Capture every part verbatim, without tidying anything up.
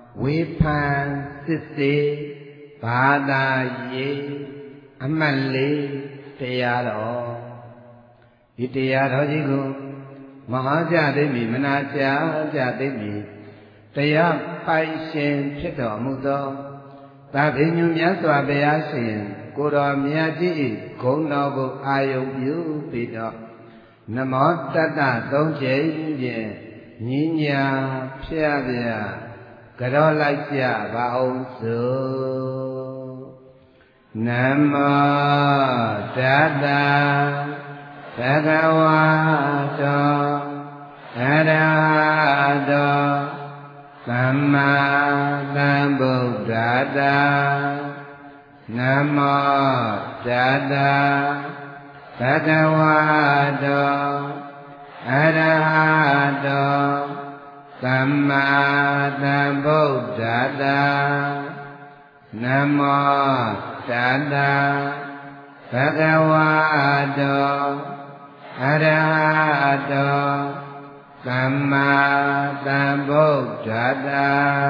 ဝေဖန်စစ်စေဘာသာရေးအမှတ်လေးတရားတော်ဒီတရားတော်ကြီးကိုမဟာကြသိမိမနာကြာကြသိမိတရားပိုင်ရှင်ဖြစ်တော်မူသောသာဝိညုမြတ်စွာဘုရားရှင်ကိုတော်မြတ်ကြီး၏ဂုဏ်တော်ကိုအာယုပြုပြီးတော့နမောတတ္တသုံးချိန်ဖြင့်ညီညာဖျားပြကြောလိုက်ကြပါအောင်စို့နမောတတ္တဘဂဝတောအရဟတောသမ္မာသမ္ဗုဒ္ဓတ္တနမောတတ္တဘဂဝတောအရဟတောသမ္မာသမ္ဗုဒ္ဓတ္တနမောတတ္တဘဂဝတောအရဟတောသမ္မာသမ္ဗုဒ္ဓတ္တ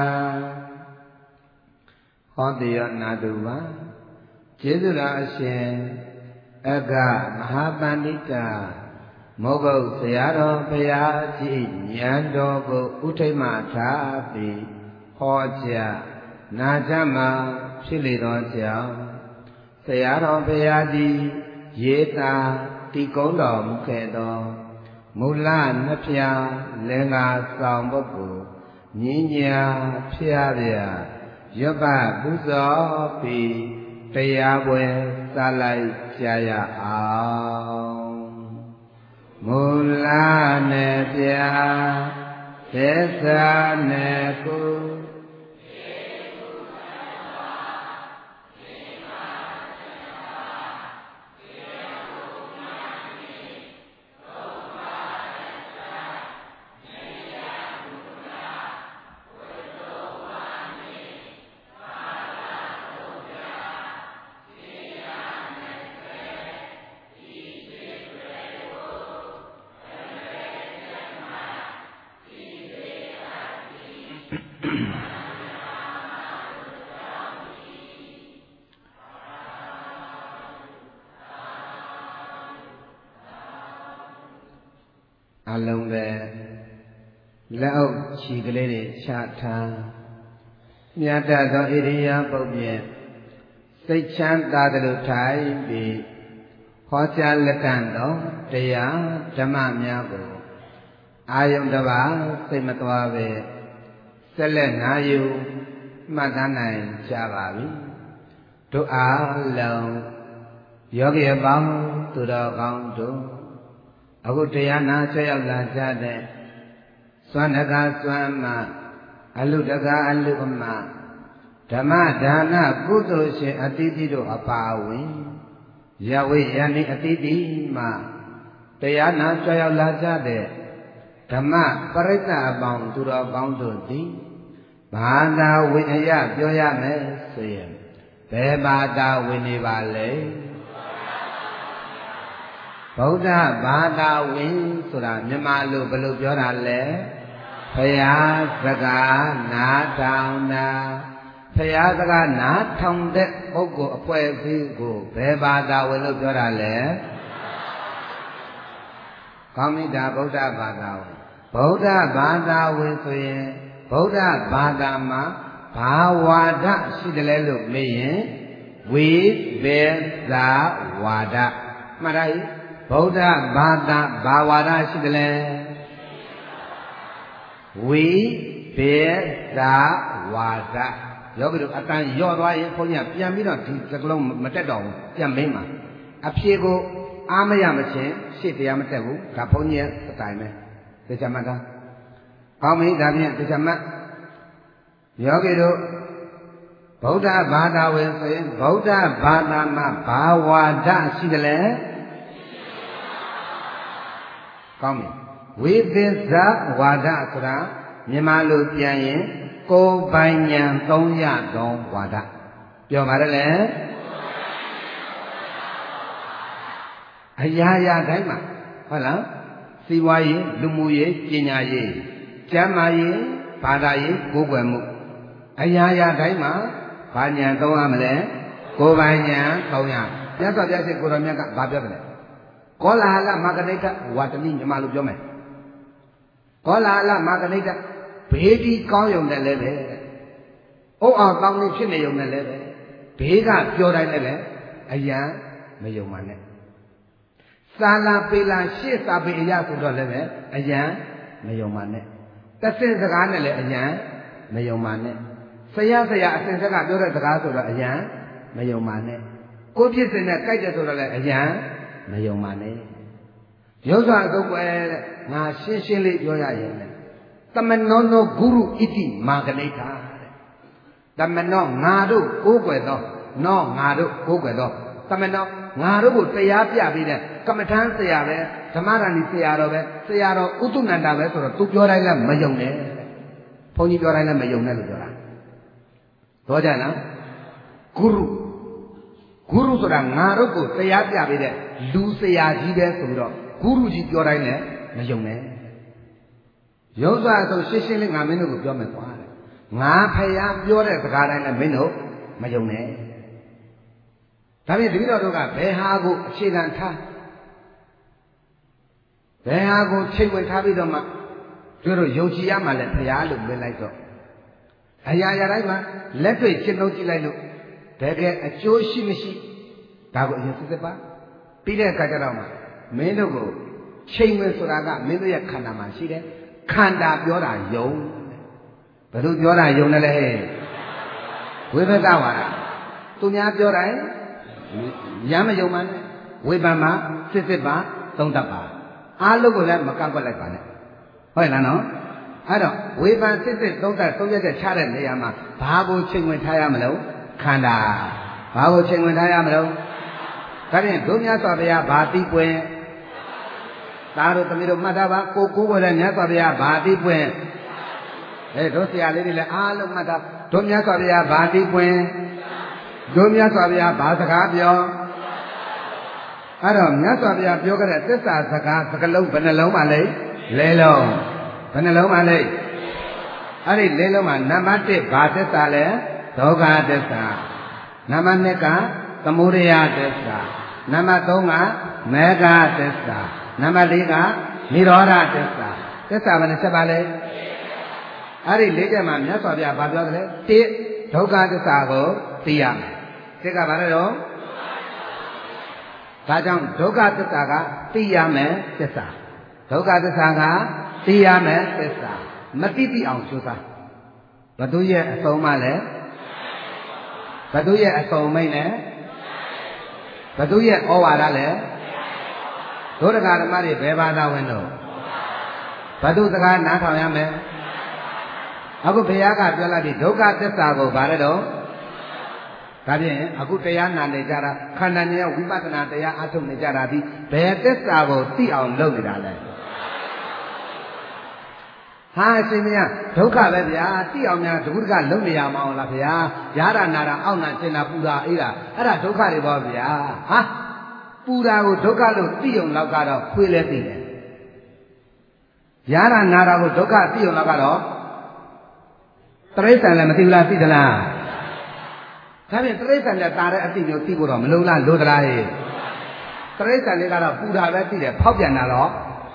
ဟောတိယနာတုပါကျေးဇူးတော်အရှင်အဂမဟာပန္တိတမောဂုတ်ဆရာတော်ဘုရားကြီးဉာဏ်တော်ကိုဥထိတ်မှထားပြီးဟောကြားနာကြမှာဖြစ်လေသောကြောင့်ဆရာတော်ဘုရားကြီးရေးတာတိကုံးတော်မူခဲ့သောမူလနှစ်ဖြာလင်္ကာဆောင်ပုဂ္ဂိုလ်ညဉ့်ညာဖျားပြရွတ်ပပူဇော်ပြီးတရားပွဲစလိုက်ကြရအောင်မူလနဲ့ပြသစ္စာနဲ့ကိုအလုံးပဲလက်အုပ်ခြေကလေးတွေချထားမြတ်တသောဣရိယာပုတ်ဖြင့်စိတ်ချမ်းသာသလိုထိုင်ပြီးဟောကြားလက်ခံသောတရားဓမ္မများကိုအာယုန်တစ်ပါးစိတ်မသွားပဲဆက်လက်နာယူမှတ်သားနိုင်ကြပါပြီတို့အားလုံးယောဂီအပေါင်းသူတော်ကောင်းတို့အခုတရားနာဆက်ရောက်လာကြတဲ့စွမ်းတကားစွမ်းမှအလုတကားအလုမှဓမ္မဒါနကုသိုလ်ရှင်အတိတိတို့အပါအဝင်ယဝိယနိအတိတိမှတရားနာဆက်ရောက်လာကြတဲ့ဓမ္မပရိသတ်အပေါင်းသူတော်ကောင်းတို့သည်ဘာသာဝင်အရပြောရမယ်ဆိုရင်ဘယ်ဘာသာဝင်နေပါလဲဗုဒ္ဓဘာသာဝင်ဆိုတာမြန်မာလိုဘယ်လိုပြောတာလဲဘုရားစကားနားထောင်တာဘုရားစကားနားထောင်တဲ့ပုဂ္ဂိုလ်အဖွဲ့အစည်းကိုဘယ်ဘာသာဝင်လို့ပြောတာလဲကောင်းပြီဒါဗုဒ္ဓဘာသာဝင်ဗုဒ္ဓဘာသာဝင်ဆိုရင်ဗုဒ္ဓဘာသာမှာဘာဝါဒရှိတယ်လဲလို့မေးရင်ဝိဘေသာဝါဒမှတ်ရည်ဗုဒ္ဓဘာသာဘာဝါဒရှိတယ်လဲဝိဘေသာဝါဒယောဂီတို့အတန်ရော့သွားရင်ဘုန်းကြီးကပြန်ပြီးတော့ဒီစကလုံးမတက်တော့ဘူးပြန်မင်းမှာအဖြေကိုအားမရမချင်းရှေ့တရားမတက်ဘူးဒါဘုန်းကြီးရဲ့အတိုင်းပဲတရားမှတ်တာကောင်းပြီဒါဖြင့်တရားမှတ်ယောဂီတို့ဗုဒ္ဓဘာသာဝင်ဆိုရင်ဗုဒ္ဓဘာသာမှာဘာဝါဒရှိတယ်လဲကောင်းပြီဝိသစ္စာဝါဒဆိုတာမြန်မာလိုပြန်ရင်ကိုယ်ပိုင်ဉာဏ်သုံးရသောဝါဒပြောပါတယ်လေအရာရာတိုင်းမှာဟုတ်လားစီးပွားရေးလူမှုရေးပညာရေးကျန်းမာရေးဘာသာရေးကိုယ်ွယ်မှုအရာရာတိုင်းမှာဘာညာသုံးရမလဲကိုယ်ပိုင်ညာသုံးရမြတ်စွာဘုရားရှင်ကိုရောမြတ်ကဘာပြောတယ်လဲကောလာဟလမာကနိဋ္ဌဝါတနိမြမလို့ပြောမယ်ကောလာဟလမာကနိဋ္ဌဘေးဒီကောင်းယုံတယ်လည်းပဲအုံအောင်တောင်းနေဖြစ်နေယုံတယ်လည်းပဲဘေးကပြောတိုင်းလည်းပဲအယံမယုံပါနဲ့စာလာပေလာရှေ့စာပေအရာဆိုတော့လည်းပဲအယံမယုံပါနဲ့တဆင့်စကားနဲ့လည်းအယံမယုံပါနဲ့ဆရာဆရာအစဉ်ဆက်ကပြောတဲ့စကားဆိုတော့အယံမယုံပါနဲ့ကိုဖြစ်စဉ်နဲ့ကြိုက်တယ်ဆိုတော့လည်းအယံမယုံပါနဲ့ရုပ်စွာအသုတ်ပဲတဲ့ငါရှင်းရှင်းလေးပြောရရင်လေတမနောနောဂုရုဣတိမာဂနိဋ္ဌတဲ့တမနောငါတို့ကိုးကွယ်သောနောငါတို့ကိုးကွယ်သောတမနောငါတို့ကိုတရားပြပြီးတဲ့ကမ္မထမ်းဆရာပဲဓမ္မရဏီဆရာတော်ပဲဆရာတော်ဥတုနန္ဒပဲဆိုတော့သူပြောတိုင်းလည်းမယုံနဲ့ဘုန်းကြီးပြောတိုင်းလည်းမယုံနဲ့လို့ပြောတာတော့ကြလားဂုရုဂုရုဆိုတာငါတို့ကိုတရားပြပေးတဲ့လူဆရာကြီးပဲဆိုပြီးတော့ဂုရုကြီးပြောတိုင်းလည်းမယုံနဲ့ရုပ်စွာဆိုရှင်းရှင်းလေးငါမင်းတို့ကိုပြောမယ်ကွာတဲ့ငါဖယားပြောတဲ့စကားတိုင်းလည်းမင်းတို့မယုံနဲ့ဒါဖြင့်တပည့်တော်တို့ကဘယ်ဟာကိုအခြေခံထားဘယ်ဟာကိုချိန်ဝင်ထားပြီးတော့မှတို့တို့ယုံကြည်ရမှလည်းဖယားလို့ပြောလိုက်တော့အရာရာတိုင်းမှာလက်တွေ့ရှင်းလို့ကြည့်လိုက်လို့တကယ်အကျိုးရှိမရှိဒါကိုအရင်စစ်စစ်ပါပြီးတဲ့အခါကျတော့မှမင်းတို့ကိုချိန်ဝင်ဆိုတာကမင်းတို့ရဲ့ခန္ဓာမှာရှိတယ်ခန္ဓာပြောတာယုံဘယ်လိုပြောတာယုံတယ်လဲဝိဘကဝါဒသူများပြောတိုင်းရမ်းမယုံမှန်းဝိပံမှာစစ်စစ်ပါသုံးတတ်ပါအားလုံးကိုလည်းမကန့်ကွက်လိုက်ပါနဲ့ဟုတ်လားနော်အဲ့တော့ဝေဖန်စစ်စစ်သုံးသပ်သုံးရက်ချတဲ့နေရာမှာဘာကိုချိန်ဝင်ထားရမလို့ခန္ဓာဘာကိုချိန်ဝင်ထားရမလို့ဒါဖြင့်ဒုမြတ်စွာဘုရားဘာတိပွင့်ဒါတို့သမီးတို့မှတ်ထားပါကိုကိုကိုလည်းမြတ်စွာဘုရားဘာတိပွင့်အဲတို့ဆရာလေးတွေလည်းအားလုံးမှတ်ထားဒုမြတ်စွာဘုရားဘာတိပွင့်ဒုမြတ်စွာဘုရားဘာစကားပြောအဲ့တော့မြတ်စွာဘုရားပြောခဲ့တဲ့သစ္စာစကားစကလုံးဘယ်နှလုံးပါလဲလေးလုံးဘယ်နှလုံးပါလဲအဲ့ဒီလေးလုံးမှာနံပါတ်တစ်ဘာသစ္စာလဲဒုက္ခသစ္စာနံပါတ်နှစ်ကသမုဒယသစ္စာနံပါတ်သုံးကမေဃသစ္စာနံပါတ်လေးကនិရောဓသစ္စာသစ္စာဘယ်နှချက်ပါလဲအဲ့ဒီလေးချက်မှာမြတ်စွာဘုရားဘာပြောသလဲတစ်ဒုက္ခသစ္စာကိုသိရမယ်တစ်ကဘာလဲတော့ဒါကြောင့်ဒုက္ခသစ္စာကသိရမယ်သစ္စာဒုက္ခသစ္စာကသိရမယ်သစ္စာမသိသိအောင်ကြိုးစားဘသူရဲ့အဆုံးမလဲဘသူရဲ့အဆုံးမိတ်လဲဘသူရဲ့ဩဝါဒလဲဒုရကဓမ္မတွေဘယ်ဘာသာဝင်တော့ဘသူစကားနားထောင်ရမယ်အခုဘုရားကပြောလိုက်ပြီဒုက္ခသစ္စာကိုဗါရတော့ဒါဖြင့်အခုတရားနာနေကြတာခန္ဓာဉာဏ်ဝိပဿနာတရားအထုတ်နေကြတာဒီဘယ်သစ္စာကိုသိအောင်လုပ်နေတာလဲဟာအရှင်မြတ်ဒုက္ခပဲဗျာသိအောင်များတကုတကလုံနေရမအောင်လားဗျာရတာနာတာအောက်နာကျင်တာပူတာအေးတာအဲ့ဒါဒုက္ခတွေပေါ့ဗျာဟာပူတာကိုဒုက္ခလို့သိအောင်လောက်ကတော့ခွေးလဲသိတယ်ရတာနာတာကိုဒုက္ခသိအောင်လောက်ကတော့တရိစ္ဆာန်လည်းမသိဘူးလားသိသလားဒါဖြင့်တရိစ္ဆာန်လည်းတာတဲ့အသိမျိုးသိဖို့တော့မလုံလားလို့သလားဟဲ့တရိစ္ဆာန်လေးကတော့ပူတာပဲသိတယ်ဖောက်ပြန်တာတော့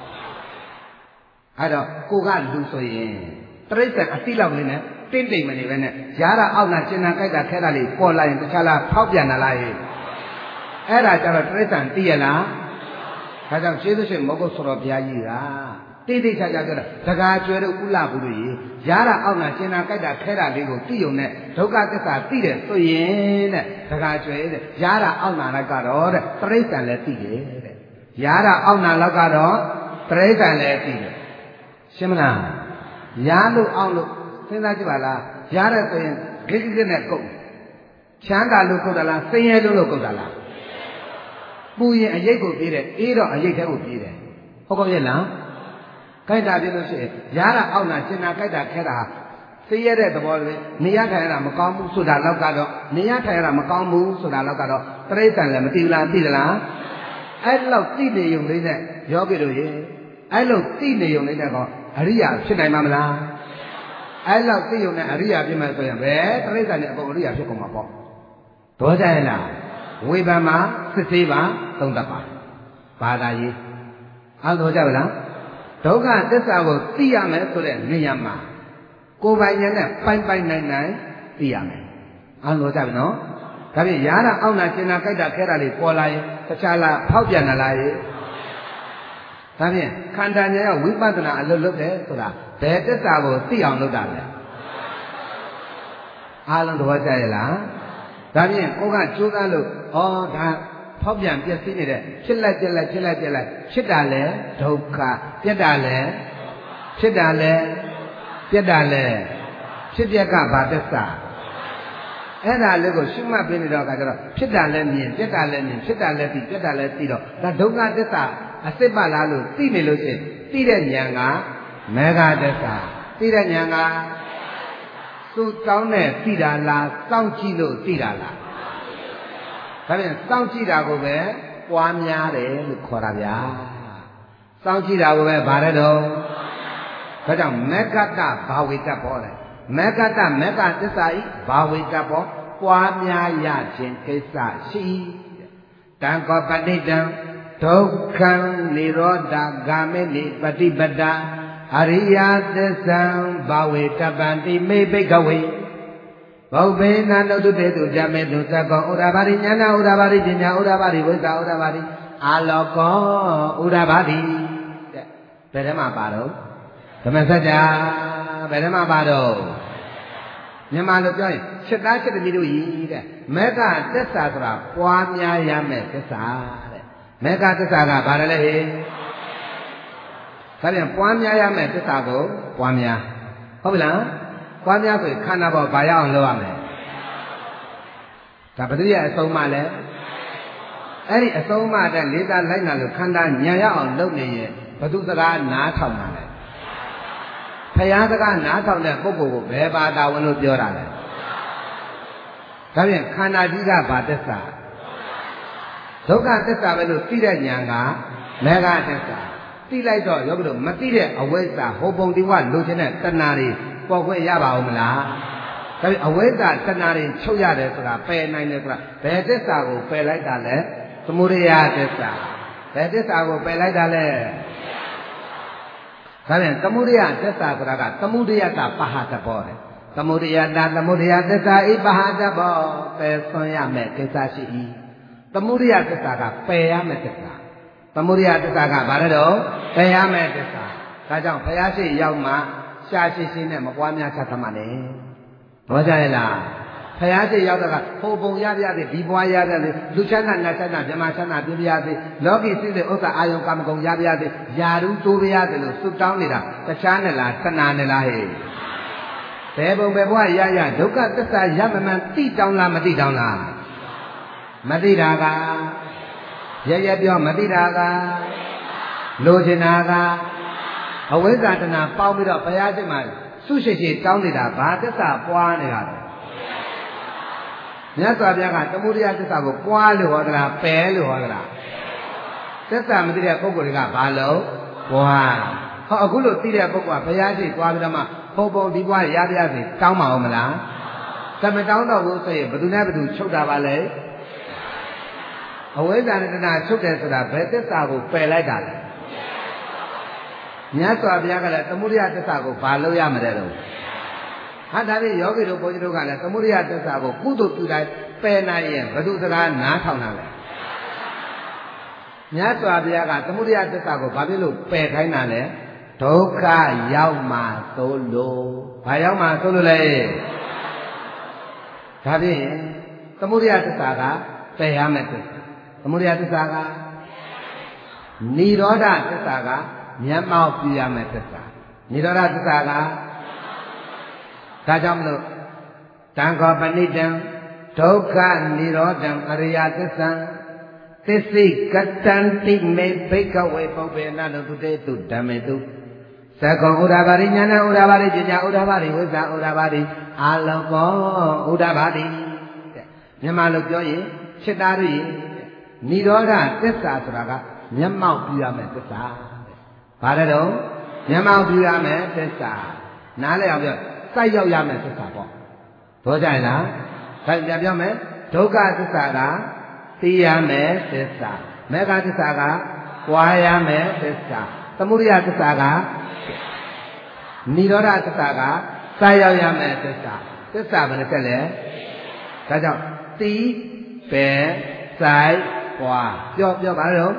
အဲ့တော့ကိုကလူဆိုရင်တရိစ္ဆာန်အတိလောက်လေးနဲ့တင့်တိမ်မနေပဲနဲ့ရာတာအောက်နာကျင်နာကြိုက်တာခဲတာလေးပေါ်လာရင်တခြားလားဖောက်ပြန်တာလားဟဲ့အဲ့ဒါကြတော့တရိစ္ဆာန်သိရလားဒါကြောင့်ကျေးဇူးရှင်မောဂုတ်ဆိုတော်ဘုရားကြီးကတိတိကျကျပြောတာတကားကျွဲတို့ဥလဘူးတို့ရေရာတာအောက်နာကျင်နာကြိုက်တာခဲတာလေးကိုသိုံနဲ့ဒုက္ခသစ္စာသိတယ်ဆိုရင်တဲ့တကားကျွဲတဲ့ရာတာအောက်နာလိုက်ကတော့တဲ့တရိစ္ဆာန်လည်းသိတယ်တဲ့ရာတာအောက်နာလောက်ကတော့တရိစ္ဆာန်လည်းသိတယ်ရှင်းမလားရာလို့အောင်လို့စဉ်းစားကြည့်ပါလားရာတဲ့ဆိုရင်ဂိဂိနဲ့ကုတ်ချမ်းသာလို့ကုတ်တာလားဆင်းရဲလို့လို့ကုတ်တာလားပူရင်အရိပ်ကိုပြေးတယ်အေးတော့အရိပ်ထဲကိုပြေးတယ်ဟုတ်ကောရဲ့လားကြိုက်တာပြလို့ရှိရင်ရာတာအောက်နာကျင်နာကြိုက်တာခဲတာသိရတဲ့သဘောတွေနေရထိုင်ရတာမကောင်းဘူးဆိုတာတော့ကတော့နေရထိုင်ရတာမကောင်းဘူးဆိုတာတော့ကတော့တရိစ္ဆာန်လည်းမသိဘူးလားသိသလားအဲ့လောက်သိနေုံလေးနဲ့ယောဂီတို့ရေအဲ့လိုသိနေုံလေးနဲ့ကောအရိယာဖြစ်နိုင်မှာမလားအဲ့လောက်သိုံနဲ့အရိယာဖြစ်မယ်ဆိုရင်ဘယ်တရိစ္ဆာန်နဲ့အကုန်အရိယာဖြစ်ကုန်မှာပေါ့တော်ကြရဲ့လားဝေဖန်မှာစစ်သေးပါသုံးသပ်ပါဘာသာရေးအားတော်ကြပါလားဒုက္ခသစ္စာကိုသိရမယ်ဆိုတဲ့နေရာမှာကိုယ်ပိုင်ဉာဏ်နဲ့ပိုင်ပိုင်နိုင်နိုင်သိရမယ်အားတော်ကြပြီနော်ဒါဖြင့်ရာတာအောင့်တာကျင်တာကြိုက်တာခဲတာလေးပေါ်လာရင်တခြားလားဖောက်ပြန်လာလားရဲ့ဒါဖြင့်ခန္ဓာဉာဏ်ကဝိပဿနာအလုပ်လုပ်တယ်ဆိုတာဘယ်သစ္စာကိုသိအောင်လုပ်တာလဲအားလုံးတော်ကြရဲ့လားဒါဖြင့်ကိုကကြိုးစားလို့ဩဒါဖောက်ပြန်ပြည့်စည်နေတဲ့ဖြစ်လိုက်ပြက်လိုက်ဖြစ်လိုက်ပြက်လိုက်ဖြစ်တာလဲဒုက္ခပြက်တာလဲဖြစ်တာလဲပြက်တာလဲဖြစ်ပြက်ကဘာသစ္စာအဲ့ဒါလေးကိုရှုမှတ်ပြီးနေတော့ကကြတော့ဖြစ်တာလဲမြင်ပြက်တာလဲမြင်ဖြစ်တာလဲသိပြက်တာလဲသိတော့ဒါဒုက္ခသစ္စာအစစ်ပါလားလို့သိနေလို့ရှိရင်သိတဲ့ဉာဏ်ကမေဃသစ္စာသိတဲ့ဉာဏ်ကသူ့တောင်းနဲ့သိတာလားစောင့်ကြည့်လို့သိတာလားဒါပြန်စောင့်ကြည့်တာကိုပဲပွားများတယ်လို့ခေါ်တာဗျာစောင့်ကြည့်တာကိုပဲဗါတဲ့တော့ဒါကြောင့်မေဃတဘာဝေတ္တပေါ်တယ်မေဃတမေဃသစ္စာဤဘာဝေတ္တပေါ်ပွားများရခြင်းကိစ္စရှိတံကောပဋိတံဒုက္ခံនិရောဓဂာမေနိပฏิပဒာအရိယသစ္ဆံဘာဝေတပံတိမေဘိကဝေဘုဗ္ဗေနနုတုတေတုဓမ္မေတုသက္ကောဥဒ္ဓဘာရိဉာဏဥဒ္ဓဘာရိပညာဥဒ္ဓဘာရိဝိသဥဒ္ဓဘာရိအာလောကောဥဒ္ဓဘာရိတဲ့ဘယ်ထဲမှာပါတော့ဓမ္မစကြာဘယ်ထဲမှာပါတော့မြန်မာလိုပြောရင်ချက်သားချက်တမီတို့ဤတဲ့မေဃသစ္စာဆိုတာပွားများရမယ်သစ္စာတဲ့မေဃသစ္စာကဘာလဲဟဲ့ဒါပြန်ပွားများရမယ်သစ္စာကိုပွားများဟုတ်ပြီလားပွားများဆိုရင်ခန္ဓာပေါ်ဘာရအောင်လုပ်ရမလဲဒါဘယ်သူရဲ့အဆုံးမလဲအဲ့ဒီအဆုံးမတဲ့လေးစားလိုက်နာလို့ခန္ဓာညံရအောင်လုပ်နေရင်ဘယ်သူစကားနားထောင်တာလဲဖယားစကားနားထောင်တဲ့ပုဂ္ဂိုလ်ကိုဘယ်ဘာသာဝင်လို့ပြောတာလဲဒါပြန်ခန္ဓာကြီးကဘာသစ္စာဒုက္ခသစ္စာပဲလို့သိတဲ့ဉာဏ်ကမေဃသစ္စာသိလိုက်တော့ယောဂီတို့မသိတဲ့အဝိဇ္ဇာဟောပုံတိဝလိုချင်တဲ့တဏှာတွေပေါ်ခွင့်ရပါဦးမလားဒါပေမဲ့အဝိဇ္ဇာတဏှာတွေချုပ်ရတယ်ဆိုတာပယ်နိုင်တယ်ဆိုတာဘယ်သစ္စာကိုပယ်လိုက်တာလဲသမုဒယသစ္စာဘယ်သစ္စာကိုပယ်လိုက်တာလဲဒါပြန်သမုဒယသစ္စာဆိုတာကသမုဒယတပဟတဘောတယ်သမုဒယတသမုဒယသစ္စာဤပဟတဘောပယ်ဆွံ့ရမယ်ကိစ္စရှိ၏သမုဒယသစ္စာကပယ်ရမယ်သစ္စာသမုဒယသစ္စာကဘာလဲတော့ပယ်ရမယ်သစ္စာဒါကြောင့်ဘုရားရှိရောက်မှရှားရှိရှိနဲ့မပွားများချက်သမှနဲ့ဘောကြရဲ့လားဘုရားရှိရောက်တော့ကဟိုပုံရပြသည်ဒီပွားရပြသည်လူချမ်းသာနတ်ချမ်းသာမြမချမ်းသာပြပြသည်လောကီစိတ်တဲ့ဥစ္စာအာယုံကာမဂုဏ်ရပြသည်ယာရုတိုးပြရတယ်လို့စွတ်တောင်းနေတာတခြားနဲ့လားတဏှာနဲ့လားဟဲ့ဘယ်ပုံပဲဘွားရရဒုက္ခသစ္စာရမမှန်သိတောင်းလားမသိတောင်းလားမသိတာကရရပြောမသိတာကလိုချင်တာကအဝိဇ္ဇာတဏှာပေါင်းပြီးတော့ဘုရားရှိခိုးဆုရှိရှိတောင်းနေတာဘာသစ္စာပွားနေတာလဲမြတ်စွာဘုရားကသမုဒယသစ္စာကိုပွားလို့ဟောသလားပယ်လို့ဟောသလားသစ္စာမသိတဲ့ပုဂ္ဂိုလ်တွေကဘာလို့ပွားဟောအခုလို့သိတဲ့ပုဂ္ဂိုလ်ကဘုရားရှိသွားပြီးတော့မှဘုံဘုံဒီပွားရပြစေတောင်းပါဦးမလားသမတောင်းတော့ဘူးဆိုရင်ဘယ်သူနဲ့ဘယ်သူချုပ်တာပါလဲအဝိဇ္ဇာနဲ့တဏှာချုပ်တယ်ဆိုတာဘယ်သစ္စာကိုပယ်လိုက်တာလဲမြတ်စွာဘုရားကလည်းသမုဒယသစ္စာကိုဘာလို့ရမလဲတော့ဟာဒါဖြင့်ယောဂီတို့ဘုန်းကြီးတို့ကလည်းသမုဒယသစ္စာကိုကုသိုလ်ပြုတိုင်းပယ်နိုင်ရင်ဘယ်သူစကားနားထောင်တာလဲမြတ်စွာဘုရားကသမုဒယသစ္စာကိုဘာဖြစ်လို့ပယ်ခိုင်းတာလဲဒုက္ခရောက်မှသို့လို့ဘာရောက်မှသို့လို့လဲဒါဖြင့်သမုဒယသစ္စာကပယ်ရမယ်သစ္စာသမုဒယသစ္စာကនិရောဓသစ္စာကမျက်မှောက်ပြုရမယ်သစ္စာនិရောဓသစ္စာကဒါကြောင့်မလို့တံခောပဏိတံဒုက္ခនិရောဓံအရိယသစ္စာသစ္စိကတံတိမေဘိကဝေပုပ္ပေနတုတုတေတုဓမ္မေတုသက္ကောဥဒ္ဓဘာရိဉာဏဥဒ္ဓဘာရိပညာဥဒ္ဓဘာရိဝိဇ္ဇာဥဒ္ဓဘာရိအာလောကောဥဒ္ဓဘာရိတဲ့မြန်မာလိုပြောရင်စိတ္တရိនិရောဓသစ္စာဆိုတာကမျက်မှောက်ပြုရမယ်သစ္စာတဲ့ဘာလဲတော့မျက်မှောက်ပြုရမယ်သစ္စာနားလည်အောင်ပြောသစိုက်ရောက်ရမယ်သစ္စာပေါ့ဘောကြလားဒါပြန်ပြောမယ်ဒုက္ခသစ္စာကသိရမယ်သစ္စာမေဃသစ္စာကပွားရမယ်သစ္စာသမုဒယသစ္စာကနိရောဓသစ္စာကစိုက်ရောက်ရမယ်သစ္စာသစ္စာဘယ်နဲ့ဆက်လဲဒါကြောင့်သိပဲစိုက်ပွားပြောပြောပါတော့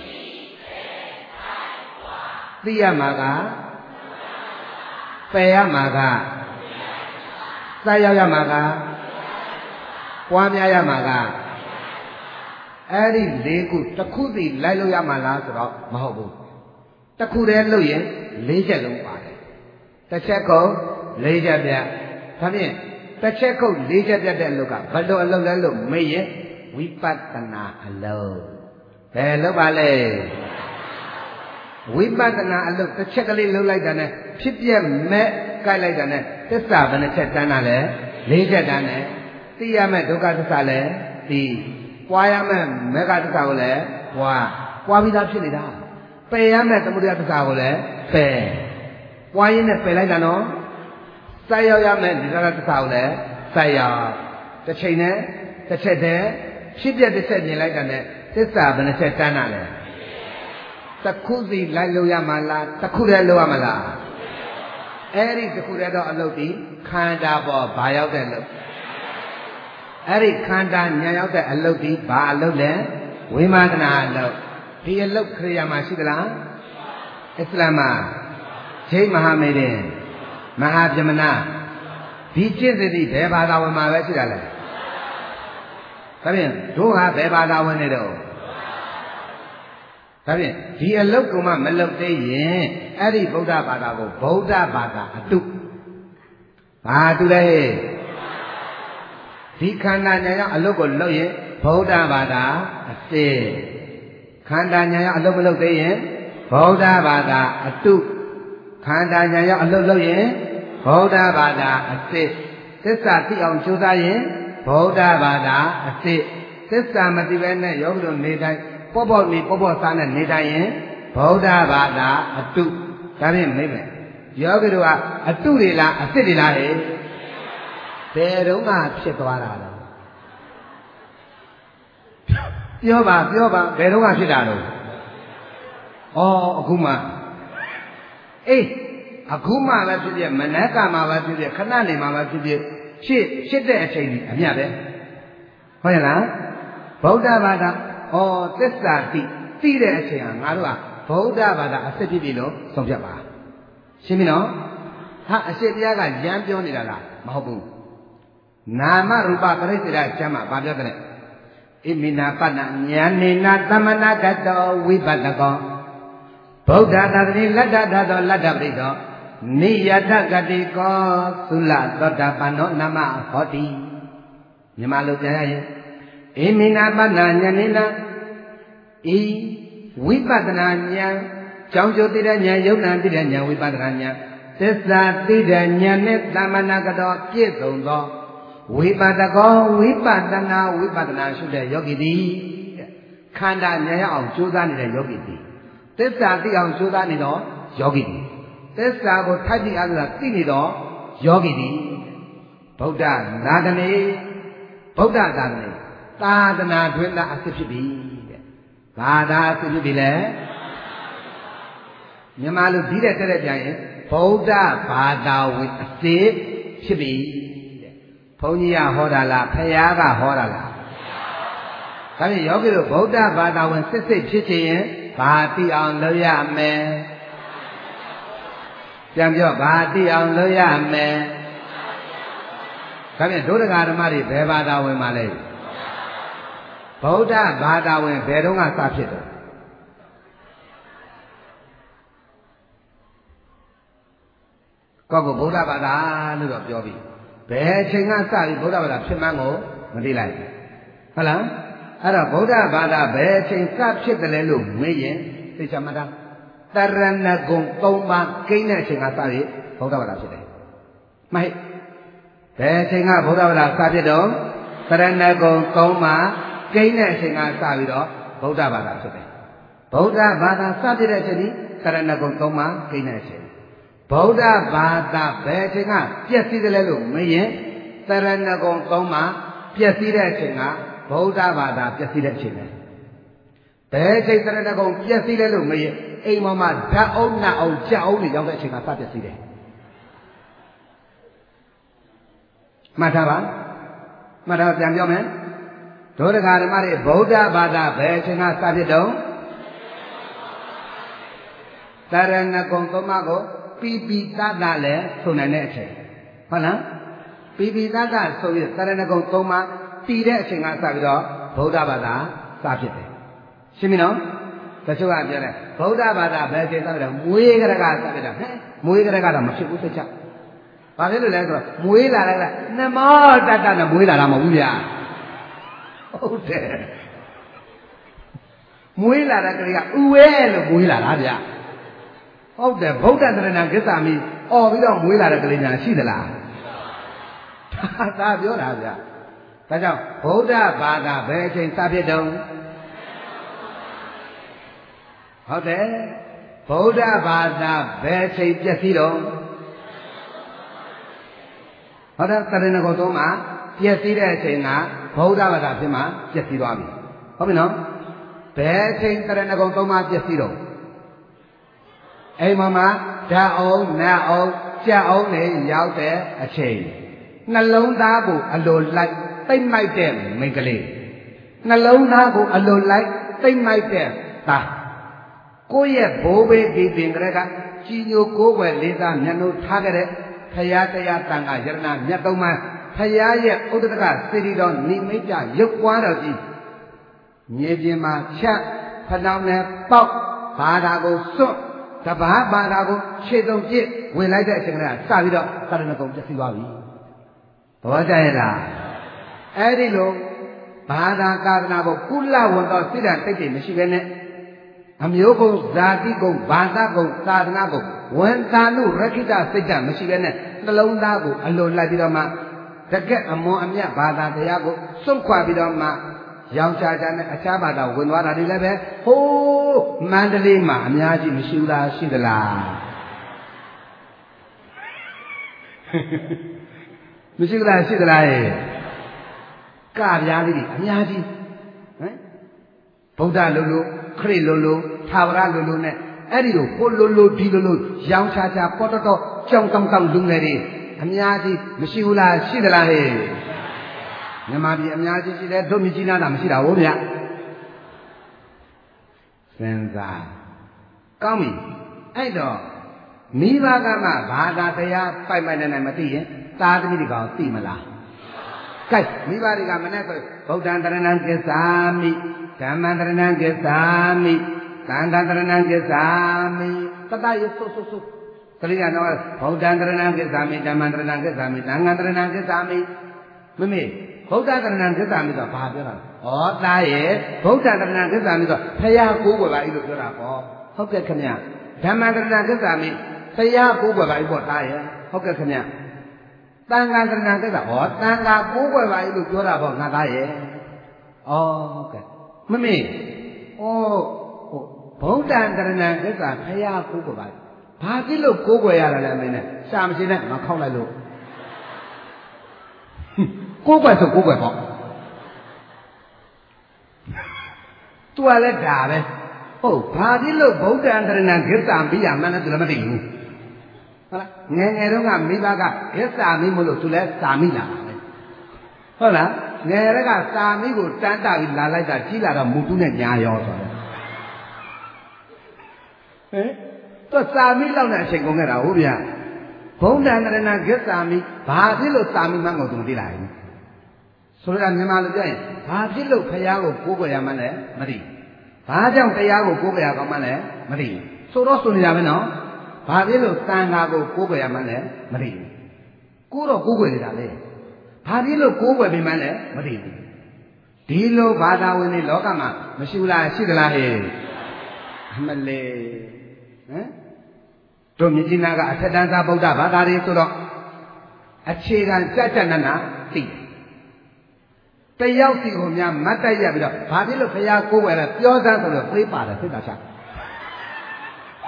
သိရမှာကပယ်ရမှာကစိုက်ရောက်ရမှာကပွားများရမှာကအဲ့ဒီလေးခုတစ်ခုစီလိုက်လို့ရမှာလားဆိုတော့မဟုတ်ဘူးတစ်ခုတည်းလုပ်ရင်လေးချက်လုံးပါတယ်တစ်ချက်ကုန်လေးချက်ပြတ်ဒါဖြင့်တစ်ချက်ကုန်လေးချက်ပြတ်တဲ့အလုပ်ကဘယ်လိုအလုပ်လဲလို့မေးရင်ဝိပဿနာအလုပ်ဘယ်လုပ်ပါလဲဝိပဿနာအလုပ်တစ်ချက်ကလေးလုပ်လိုက်တာနဲ့ဖြစ်ပြမဲ့ကြိုက်လိုက်တာနဲ့သစ္စာဘယ်နှချက်တန်းတာလဲလေးချက်တန်းတယ်သိရမဲ့ဒုက္ခသစ္စာလဲသိပွားရမဲ့မေဃသစ္စာကိုလည်းပွားပွားပြီးသားဖြစ်နေတာပယ်ရမဲ့သမုဒယသစ္စာကိုလည်းပယ်ပွားရင်းနဲ့ပယ်လိုက်တာနော်စိုက်ရောက်ရမဲ့နိရောဓသစ္စာကိုလည်းစိုက်ရောက်တစ်ချိန်နဲ့တစ်ချက်တည်းဖြစ်ပြတစ်ချက်မြင်လိုက်တာနဲ့သစ္စာဘယ်နှချက်တန်းတာလဲတစ်ခုစီလိုက်လို့ရမှာလားတစ်ခုတည်းလို့ရမှာလားအဲ့ဒီတစ်ခုတည်းတော့အလုပ်ဒီခန္ဓာပေါ်ဘာရောက်တဲ့လို့အဲ့ဒီခန္ဓာညာရောက်တဲ့အလုပ်ဒီဘာအလုပ်လဲဝိမာဒနာအလုပ်ဒီအလုပ်ခရိယာမှာရှိသလားအစ္စလာမ်မှာဂျိမဟာမေဒင်မဟာဗြဟ္မဏဒီကျင့်စဉ်ဒီဘယ်ဘာသာဝင်မှာပဲရှိတာလဲဒါဖြင့်တို့ဟာဘယ်ဘာသာဝင်နေတော့ဒါဖြင့်ဒီအလုတ်ကမှမလုတ်သေးရင်အဲ့ဒီဗုဒ္ဓဘာသာကိုဗုဒ္ဓဘာသာအတုဘာတူလဲဒီခန္ဓာညာရောက်အလုတ်ကိုလုတ်ရင်ဗုဒ္ဓဘာသာအစစ်ခန္ဓာညာရောက်အလုတ်မလုတ်သေးရင်ဗုဒ္ဓဘာသာအတုခန္ဓာညာရောက်အလုတ်လုတ်ရင်ဗုဒ္ဓဘာသာအစစ်သစ္စာသိအောင်ကြိုးစားရင်ဗုဒ္ဓဘာသာအစစ်သစ္စာမသိဘဲနဲ့ယောဂီတို့နေတိုင်းပေါ့ပေါ့နေပေါ့ပေါ့စားနဲ့နေတိုင်းရင်ဗုဒ္ဓဘာသာအတုဒါဖြင့်မိမယ်ယောဂီတို့ကအတုတွေလားအစစ်တွေလားဟဲ့ဘယ်တော့မှဖြစ်သွားတာလဲပြောပါပြောပါဘယ်တော့မှဖြစ်တာလဲဩအခုမှအေးအခုမှပဲဖြစ်ဖြစ်မနက်ကမှပဲဖြစ်ဖြစ်ခဏနေမှပဲဖြစ်ဖြစ်ဖြစ်ဖြစ်တဲ့အချိန်ကြီးအမြတ်ပဲဟုတ်ရဲ့လားဗုဒ္ဓဘာသာဩသစ္စာတိသိတဲ့အချိန်ဟာငါတို့ကဗုဒ္ဓဘာသာအစစ်ဖြစ်ပြီလို့ဆုံးဖြတ်ပါရှင်းပြီနော်ဟာအရှိတရားကရမ်းပြောနေတာလားမဟုတ်ဘူးနာမရူပပရိစ္ဆေဒကျမ်းမှာဗာပြောတဲ့ဣမိနာပတ္တဉာဏေနာသမဏဂတောဝိပတ္တကောဗုဒ္ဓသာသနိလတ္တဓာတောလတ္တပရိသောနိယတဂတိကောသုလသောတာပန္နောနာမဟောတိမြန်မာလိုပြန်ရရင်ဣမိနာပတ္တဉာဏေနာဤဝိပဿနာဉာဏ်ကြောင့်ကျိုးသိတဲ့ဉာဏ်ယုတ်နံသိတဲ့ဉာဏ်ဝိပဿနာဉာဏ်သစ္စာသိတဲ့ဉာဏ်နဲ့သမဏဂတောပြည့်စုံသောဝိပဿကောဝိပဿနာဝိပဿနာရှုတဲ့ယောဂီသည်ခန္ဓာဉာဏ်ရအောင်ကြိုးစားနေတဲ့ယောဂီသည်သစ္စာသိအောင်ကြိုးစားနေတော့ယောဂီသည်သစ္စာကိုထိုက်ပြီးအားဆိုတာသိနေတော့ယောဂီသည်ဗုဒ္ဓနာတမေဗုဒ္ဓသာသနေသာသနာတွင်သာအစစ်ဖြစ်ပြီတဲ့ဘာသာအစစ်ဖြစ်ပြီလဲမြန်မာလူဒီတဲ့တဲ့ပြန်ရင်ဗုဒ္ဓဘာသာဝင်အစစ်ဖြစ်ပြီတဲ့ဘုန်းကြီးကဟောတာလားဖယားကဟောတာလားဒါဖြင့်ယောဂီတို့ဗုဒ္ဓဘာသာဝင်စစ်စစ်ဖြစ်ချင်ရင်ဘာသိအောင်လုပ်ရမယ်ပြန်ပြောဘာသိအောင်လုပ်ရမယ်ဒါဖြင့်ဒုဒကာဓမ္မတွေဘယ်ဘာသာဝင်ပါလဲဗုဒ္ဓဘာသာဝင်ဘယ်တော့ကစဖြစ်တယ်ကောက်ကဗုဒ္ဓဘာသာလို့တော့ပြောပြီဘယ်အချိန်ကစပြီးဗုဒ္ဓဘာသာဖြစ်မှန်းကိုမသိလိုက်ဘူးဟုတ်လားအဲ့တော့ဗုဒ္ဓဘာသာဘယ်အချိန်စဖြစ်တယ်လဲလို့မေးရင်သိချင်မှာတရဏဂုံသုံးပါးကိန်းတဲ့အချိန်ကစပြီးဗုဒ္ဓဘာသာဖြစ်တယ်မှတ်ဘယ်အချိန်ကဗုဒ္ဓဘာသာစဖြစ်တော့တရဏဂုံသုံးပါးကိန်းတဲ့အချိန်ကစပြီးတော့ဗုဒ္ဓဘာသာဖြစ်တယ်ဗုဒ္ဓဘာသာစဖြစ်တဲ့အချိန်ဒီတရဏဂုံသုံးပါးကိန်းတဲ့အချိန်ဗဗုဒ္ဓဘာသာဘယ်အချိန်ကပြည့်စည်တယ်လဲလို့မရင်တရဏဂုံသုံးမှာပြည့်စည်တဲ့အချိန်ကဗုဒ္ဓဘာသာပြည့်စည်တဲ့အချိန်ပဲဘယ်အချိန်တရဏဂုံပြည့်စည်လဲလို့မရင်အိမ်ပေါ်မှာဓာတ်အုံနတ်အောင်ကြက်အုံတွေရောက်တဲ့အချိန်ကစပြည့်စည်တယ်မှတ်ထားပါမှတ်ထားပြန်ပြောမယ်ဒုဒကာဓမ္မတွေဗုဒ္ဓဘာသာဘယ်အချိန်ကစပြည့်တော့တရဏဂုံသုံးပါးကိုပိပိသတလည်းဆိုနိုင်တဲ့အချိန်ဟုတ်လားပိပိသတဆိုပြီးတရဏဂုံသုံးပါးတည်တဲ့အချိန်ကစပြီးတော့ဗုဒ္ဓဘာသာစဖြစ်တယ်ရှင်းပြီနော်တချို့ကပြောတယ်ဗုဒ္ဓဘာသာဘယ်ချိန်စပြီးတော့မွေးကြရကစပြီးတော့ဟဲ့မွေးကြရကတော့မဖြစ်ဘူးသိချဘာဖြစ်လို့လဲဆိုတော့မွေးလာတဲ့ကနမောတတနဲ့မွေးလာတာမဟုတ်ဘူးဗျာဟုတ်တယ်မွေးလာတဲ့ကလေးကဥဝဲလို့မွေးလာတာဗျာဟုတ်တယ်ဗုဒ္ဓတရဏဂစ္ဆာမိအော်ပြီးတော့မွေးလာတဲ့ကလေးညာရှိသလားဒါပြောတာဗျာဒါကြောင့်ဗုဒ္ဓဘာသာဘယ်အချိန်စဖြစ်တုံးဟုတ်တယ်ဗုဒ္ဓဘာသာဘယ်အချိန်ပြည့်စည်တုံးဟုတ်တယ်တရဏဂုံသုံးမှာပြည့်စည်တဲ့အချိန်ကဗုဒ္ဓဘာသာဖြစ်မှပြည့်စည်သွားပြီဟုတ်ပြီနော်ဘယ်အချိန်တရဏဂုံသုံးမှာပြည့်စည်တုံးအိမ်မှာဓာတ်အောင်နတ်အောင်ကြက်အောင်နေရောက်တဲ့အချိန်နှလုံးသားကိုအလိုလိုက်သိမ့်မိုက်တဲ့မိန်းကလေးနှလုံးသားကိုအလိုလိုက်သိမ့်မိုက်တဲ့သားကိုယ့်ရဲ့ဘိုးဘေးဒီပင်ကလေးကကြီးညိုကိုးွယ်လေးစားမျက်နှာထားခဲ့တဲ့ဖရာတရားတန်ခါယရဏမြတ်သုံးပါးဖရာရဲ့ဥဒ္ဒကစေတီတော်နိမိတ်ကြရုပ်ပွားတော်ကြီးမြေပြင်မှာချက်ဖဏောင်းနဲ့ပေါက်ဘာသာကိုစွန့်တဘာဘာသာကိုခြေစုံပြစ်ဝင်လိုက်တဲ့အချိန်ကစပြီးတော့သရဏဂုံပြည့်စည်သွားပြီဘောကြရဲ့လားအဲ့ဒီလိုဘာသာသာသနာကိုကုလဝန်တော်စိတ္တတိတ်တိမရှိပဲနဲ့အမျိုးကုံဇာတိကုံဘာသာကုံသာသနာကုံဝန်သာနုရခိတစိတ်တမရှိပဲနဲ့နှလုံးသားကိုအလိုလိုက်ပြီးတော့မှတကက်အမွန်အမြတ်ဘာသာတရားကိုစွန့်ခွာပြီးတော့မှရောင်ချာချာနဲ့အခြားဘာသာဝင်သွားတာတွေလည်းပဲဟိုးမန္တလေးမှာအများကြီးမရှိဘူးလားရှိသလားမရှိဘူးလားရှိသလားရဲ့ကပြားလေးတွေအများကြီးဟမ်ဗုဒ္ဓလိုလိုခရစ်လိုလိုသာဝရလိုလိုနဲ့အဲ့ဒီလိုဟိုလိုလိုဒီလိုလိုရောင်ချာချာပေါ်တော့ကြောင်တောင်တောင်လူငယ်တွေအများကြီးမရှိဘူးလားရှိသလားဟဲ့မြန်မာပြည်အများကြီးရှိတယ်တို့မြကြီးနားတာမရှိတာဟုတ်ဗျာစဉ်းစားကောင်းပြီအဲ့တော့မိဘကမှဘာသာတရားပိုက်ပိုက်နိုင်နိုင်မသိရင်သားသမီးတွေကောင်သိမလားကဲမိဘတွေကမနဲ့ဆိုဗုဒ္ဓံတရဏံကိစ္ဆာမိဓမ္မံတရဏံကိစ္ဆာမိသံဃံတရဏံကိစ္ဆာမိတတရဆုဆုဆုကလေးကတော့ဗုဒ္ဓံတရဏံကိစ္ဆာမိဓမ္မံတရဏံကိစ္ဆာမိသံဃံတရဏံကိစ္ဆာမိမမေဗုဒ္ဓတရဏံကိစ္ဆာမိဆိုဘာပြောတာဩသားရဲ့ဗုဒ္ဓတရဏံကိစ္ဆာမိဆိုဖရာကိုးကွယ်ပါဤလို့ပြောတာပေါ့ဟုတ်ကဲ့ခင်ဗျဓမ္မံတရဏံကိစ္ဆာမိဖရာကိုးကွယ်ပါဤပေါ့သားရဲ့ဟုတ်ကဲ့ခင်ဗျသံဃာတရဏံကိစ္ဆာဩသံဃာကိုးကွယ်ပါဤလို့ပြောတာပေါ့ငါသားရဲ့ဩဟုတ်ကဲ့မမေဩဗုဒ္ဓံတရဏံကိစ္ဆာဖရာကိုးကွယ်ပါဘာဖြစ်လို့ကိုးကွယ်ရတာလဲမင်းနဲ့ရှာမရှိနဲ့ငါခောက်လိုက်လို့ကိုးကွယ်ဆိုကိုးကွယ်ပေါ့သူကလည်းဒါပဲဟုတ်ဘာဖြစ်လို့ဗုဒ္ဓံတရဏံကိစ္ဆာမိရမှန်းလည်းသူလည်းမသိဘူးဟုတ်လားငယ်ငယ်တုန်းကမိဘကကိစ္ဆာမိမလို့သူလည်းစာမိလာတာပဲဟုတ်လားငယ်ရက်ကစာမိကိုတန်းတာပြီးလာလိုက်တာကြီးလာတော့မူတူးနဲ့ညာရောဆိုတော့ဟင်သူစာမိလောက်တဲ့အချိန်ကုန်ခဲ့တာဟုတ်ဗျာဗုဒ္ဓံတရဏံကိစ္ဆာမိဘာဖြစ်လို့စာမိမှန်းကိုသူမသိလိုက်ဘူးဆိုတော့မြန်မာလိုပြောရင်ဘာဖြစ်လို့ဖရာကိုကိုးကွယ်ရမှန်းလဲမသိဘာကြောင့်တရားကိုကိုးကွယ်ရကောင်းမှန်းလဲမသိဆိုတော့ဆိုနေရမယ်နော်ဘာဖြစ်လို့သံဃာကိုကိုးကွယ်ရမှန်းလဲမသိဘူးကိုးတော့ကိုးကွယ်နေတာလေဘာဖြစ်လို့ကိုးကွယ်ပြီးမှန်းလဲမသိဘူးဒီလိုဘာသာဝင်တွေလောကမှာမရှိဘူးလားရှိသလားဟဲ့အမလေးဟမ်တို့မြစ်ကြီးနားကအထက်တန်းသားဗုဒ္ဓဘာသာတွေဆိုတော့အခြေခံကြကြနနာသိတယောက်စီကိုများမတ်တိုက်ရပြီးတော့ဘာဖြစ်လို့ဖရာကိုးဝယ်လဲပြောစမ်းဆိုတော့ပြေးပါတယ်သိတာချဟ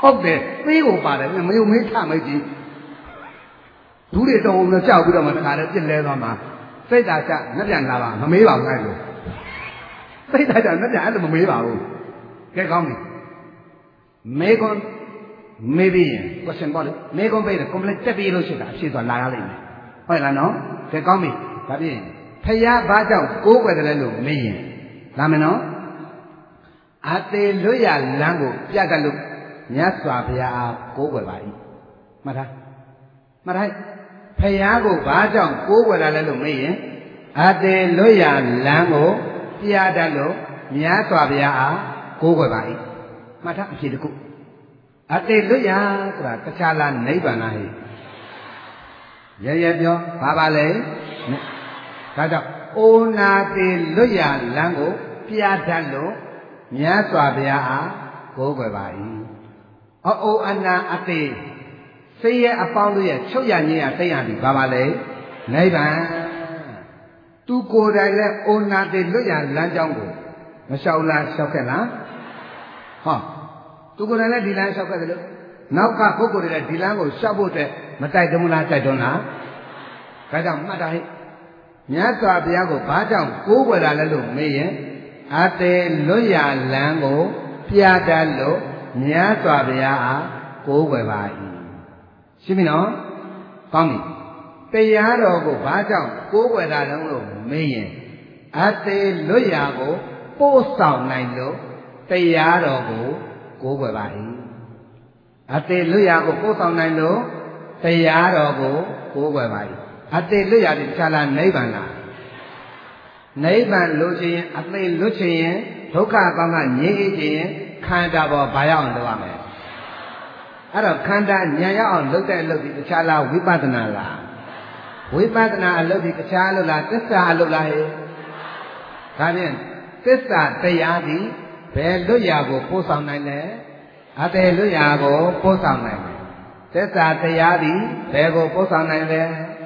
ဟုတ်တယ်သေးကိုပါတယ်မယုံမေးထမေးကြည့်ဒူးတွေတော်ုံနဲ့ကြောက်ပြီးတော့မှတခါတည်းပြစ်လဲသွားမှာစိတ်သာချနှက်ပြန်လာပါမမေးပါဘူးအဲ့လိုစိတ်သာချနှက်ပြန်အဲ့လိုမမေးပါဘူးကဲကောင်းပြီမေကွန်မေးပြီးရင် question ပေါ့လေမေကွန်ပေးတယ် complete တက်ပြီးလို့ရှိတာအဖြေဆိုလာရလိမ့်မယ်ဟုတ်လားနော်ကဲကောင်းပြီဒါဖြင့်ဖယားဘာကြောင့်ကိုးကွယ်တယ်လို့မေးရင်လာမယ်နော်အသေးလွတ်ရလမ်းကိုပြတ်ကလို့မြတ်စွာဘုရားအားကိုးကွယ်ပါ၏မှတ်ထားမှတ်ထားဖယားကိုဘာကြောင့်ကိုးကွယ်တာလဲလို့မေးရင်အသေးလွတ်ရလမ်းကိုပြတ်တတ်လို့မြတ်စွာဘုရားအားကိုးကွယ်ပါ၏မှတ်ထားအဖြေတစ်ခုအသေးလွတ်ရဆိုတာတခြားလားနိဗ္ဗာန်လားဟဲ့ရဲရဲပြောဘာပါလဲဒါကြောင့်အိုနာသေးလွတ်ရလမ်းကိုပြတ်တတ်လို့မြတ်စွာဘုရားအားကိုးကွယ်ပါ၏အိုအနာအသေးစိတ်ရဲ့အပေါင်းတို့ရဲ့ချုပ်ရငြိမ်းရသိရသည်ဘာပါလဲနိဗ္ဗာန်သူကိုယ်တိုင်လည်းအိုနာသေးလွတ်ရလမ်းကြောင်းကိုမလျှောက်လားလျှောက်ခဲ့လားဟောသူကိုယ်တိုင်လည်းဒီလမ်းလျှောက်ခဲ့တယ်လို့နောက်ကပုဂ္ဂိုလ်တွေလည်းဒီလမ်းကိုလျှောက်ဖို့အတွက်မတိုက်တွန်းလားတိုက်တွန်းလားဒါကြောင့်မှတ်တာဟဲ့မြတ်စွာဘုရားကိုဘာကြောင့်ကိုးကွယ်တာလဲလို့မေးရင်အသေးလွတ်ရလမ်းကိုပြတတ်လို့မြတ်စွာဘုရားအားကိုးကွယ်ပါ၏ရှင်းပြီနော်ကောင်းပြီတရားတော်ကိုဘာကြောင့်ကိုးကွယ်တာလဲလို့မေးရင်အသေးလွတ်ရကိုပို့ဆောင်နိုင်လို့တရားတော်ကိုကိုးကွယ်ပါ၏အသေးလွတ်ရကိုပို့ဆောင်နိုင်လို့တရားတော်ကိုကိုးကွယ်ပါ၏အသေးလွတ်ရတဲ့ခြားလားနိဗ္ဗာန်လားနိဗ္ဗာန်လို့ချင်ရင်အသေးလွတ်ချင်ရင်ဒုက္ခကောင်းကငြိမ်းအေးခြင်းခန္ဓာပေါ်ဘာရောက်အောင်လုပ်ရမလဲအဲ့တော့ခန္ဓာဉာဏ်ရောက်အောင်လုပ်တဲ့အလုပ်ဒီတခြားလားဝိပဿနာလားဝိပဿနာအလုပ်ဒီတခြားလို့လားသစ္စာအလုပ်လားဟဲ့ဒါဖြင့်သစ္စာတရားဒီဘယ်လွတ်ရာကိုပို့ဆောင်နိုင်လဲအသေးလွတ်ရာကိုပို့ဆောင်နိုင်တယ်သစ္စာတရားဒီဘယ်ကိုပို့ဆောင်နိုင်လဲ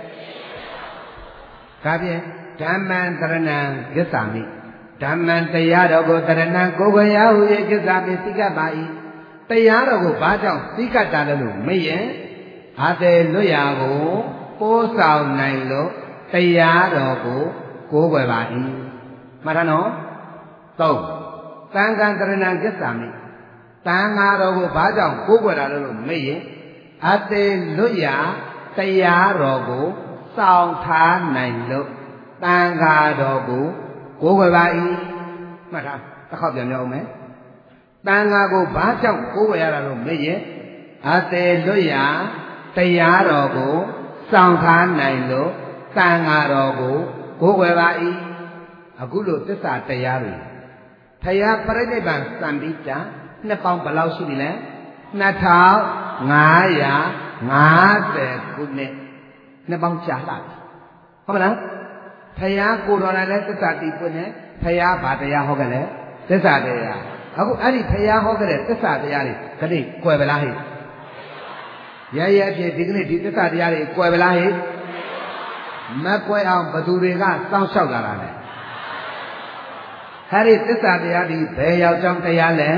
ဒါဖြင့်ဓမ္မံတရဏံသစ္စာမိဓမ္မံတရားတော်ကိုတရဏံကိုယ်ကိုယ်ရာဟု၍သစ္စာပင်သိကပ်ပါ၏တရားတော်ကိုဘာကြောင့်သိကပ်တာလဲလို့မေးရင်အသေးလွတ်ရာကိုပို့ဆောင်နိုင်လို့တရားတော်ကိုကိုးကွယ်ပါ၏မှတ်ထားနော်သုံးသံဃံတရဏံသစ္စာမိသံဃာတော်ကိုဘာကြောင့်ကိုးကွယ်တာလဲလို့မေးရင်အသေးလွတ်ရာတရားတော်ကိုစောင့်ထားနိုင်လို့သံဃာတော်ကိုကိုးကွယ်ပါ၏မှတ်ထားတစ်ခေါက်ပြန်ပြောအောင်မယ်သံဃာကိုဘာကြောင့်ကိုးကွယ်ရတာလို့မေးရင်အသေးလွတ်ရာတရားတော်ကိုစောင့်ထားနိုင်လို့သံဃာတော်ကိုကိုးကွယ်ပါ၏အခုလို့သစ္စာတရားတွေထယာပရိနိဗ္ဗာန်စံပိတံနှစ်ပေါင်းဘယ်လောက်ရှိပြီလဲနှစ်ထောင်ငါးရာငါးဆယ်ခုနှစ်နှစ်ပေါင်းကြာလာပြီဟုတ်မလားဖယားကိုတော်လည်းသစ္စာတိပွင့်နေဖယားဘာတရားဟောခဲ့လဲသစ္စာတရားအခုအဲ့ဒီဖယားဟောခဲ့တဲ့သစ္စာတရားတွေခဏကွယ်ပလားဟဲ့ရရဖြစ်ဒီကနေ့ဒီသစ္စာတရားတွေကွယ်ပလားဟဲ့မကွယ်အောင်ဘသူတွေကစောင့်ရှောက်လာတာလဲအဲ့ဒီသစ္စာတရားဒီဘယ်ရောက်ကြောင်းတရားလဲ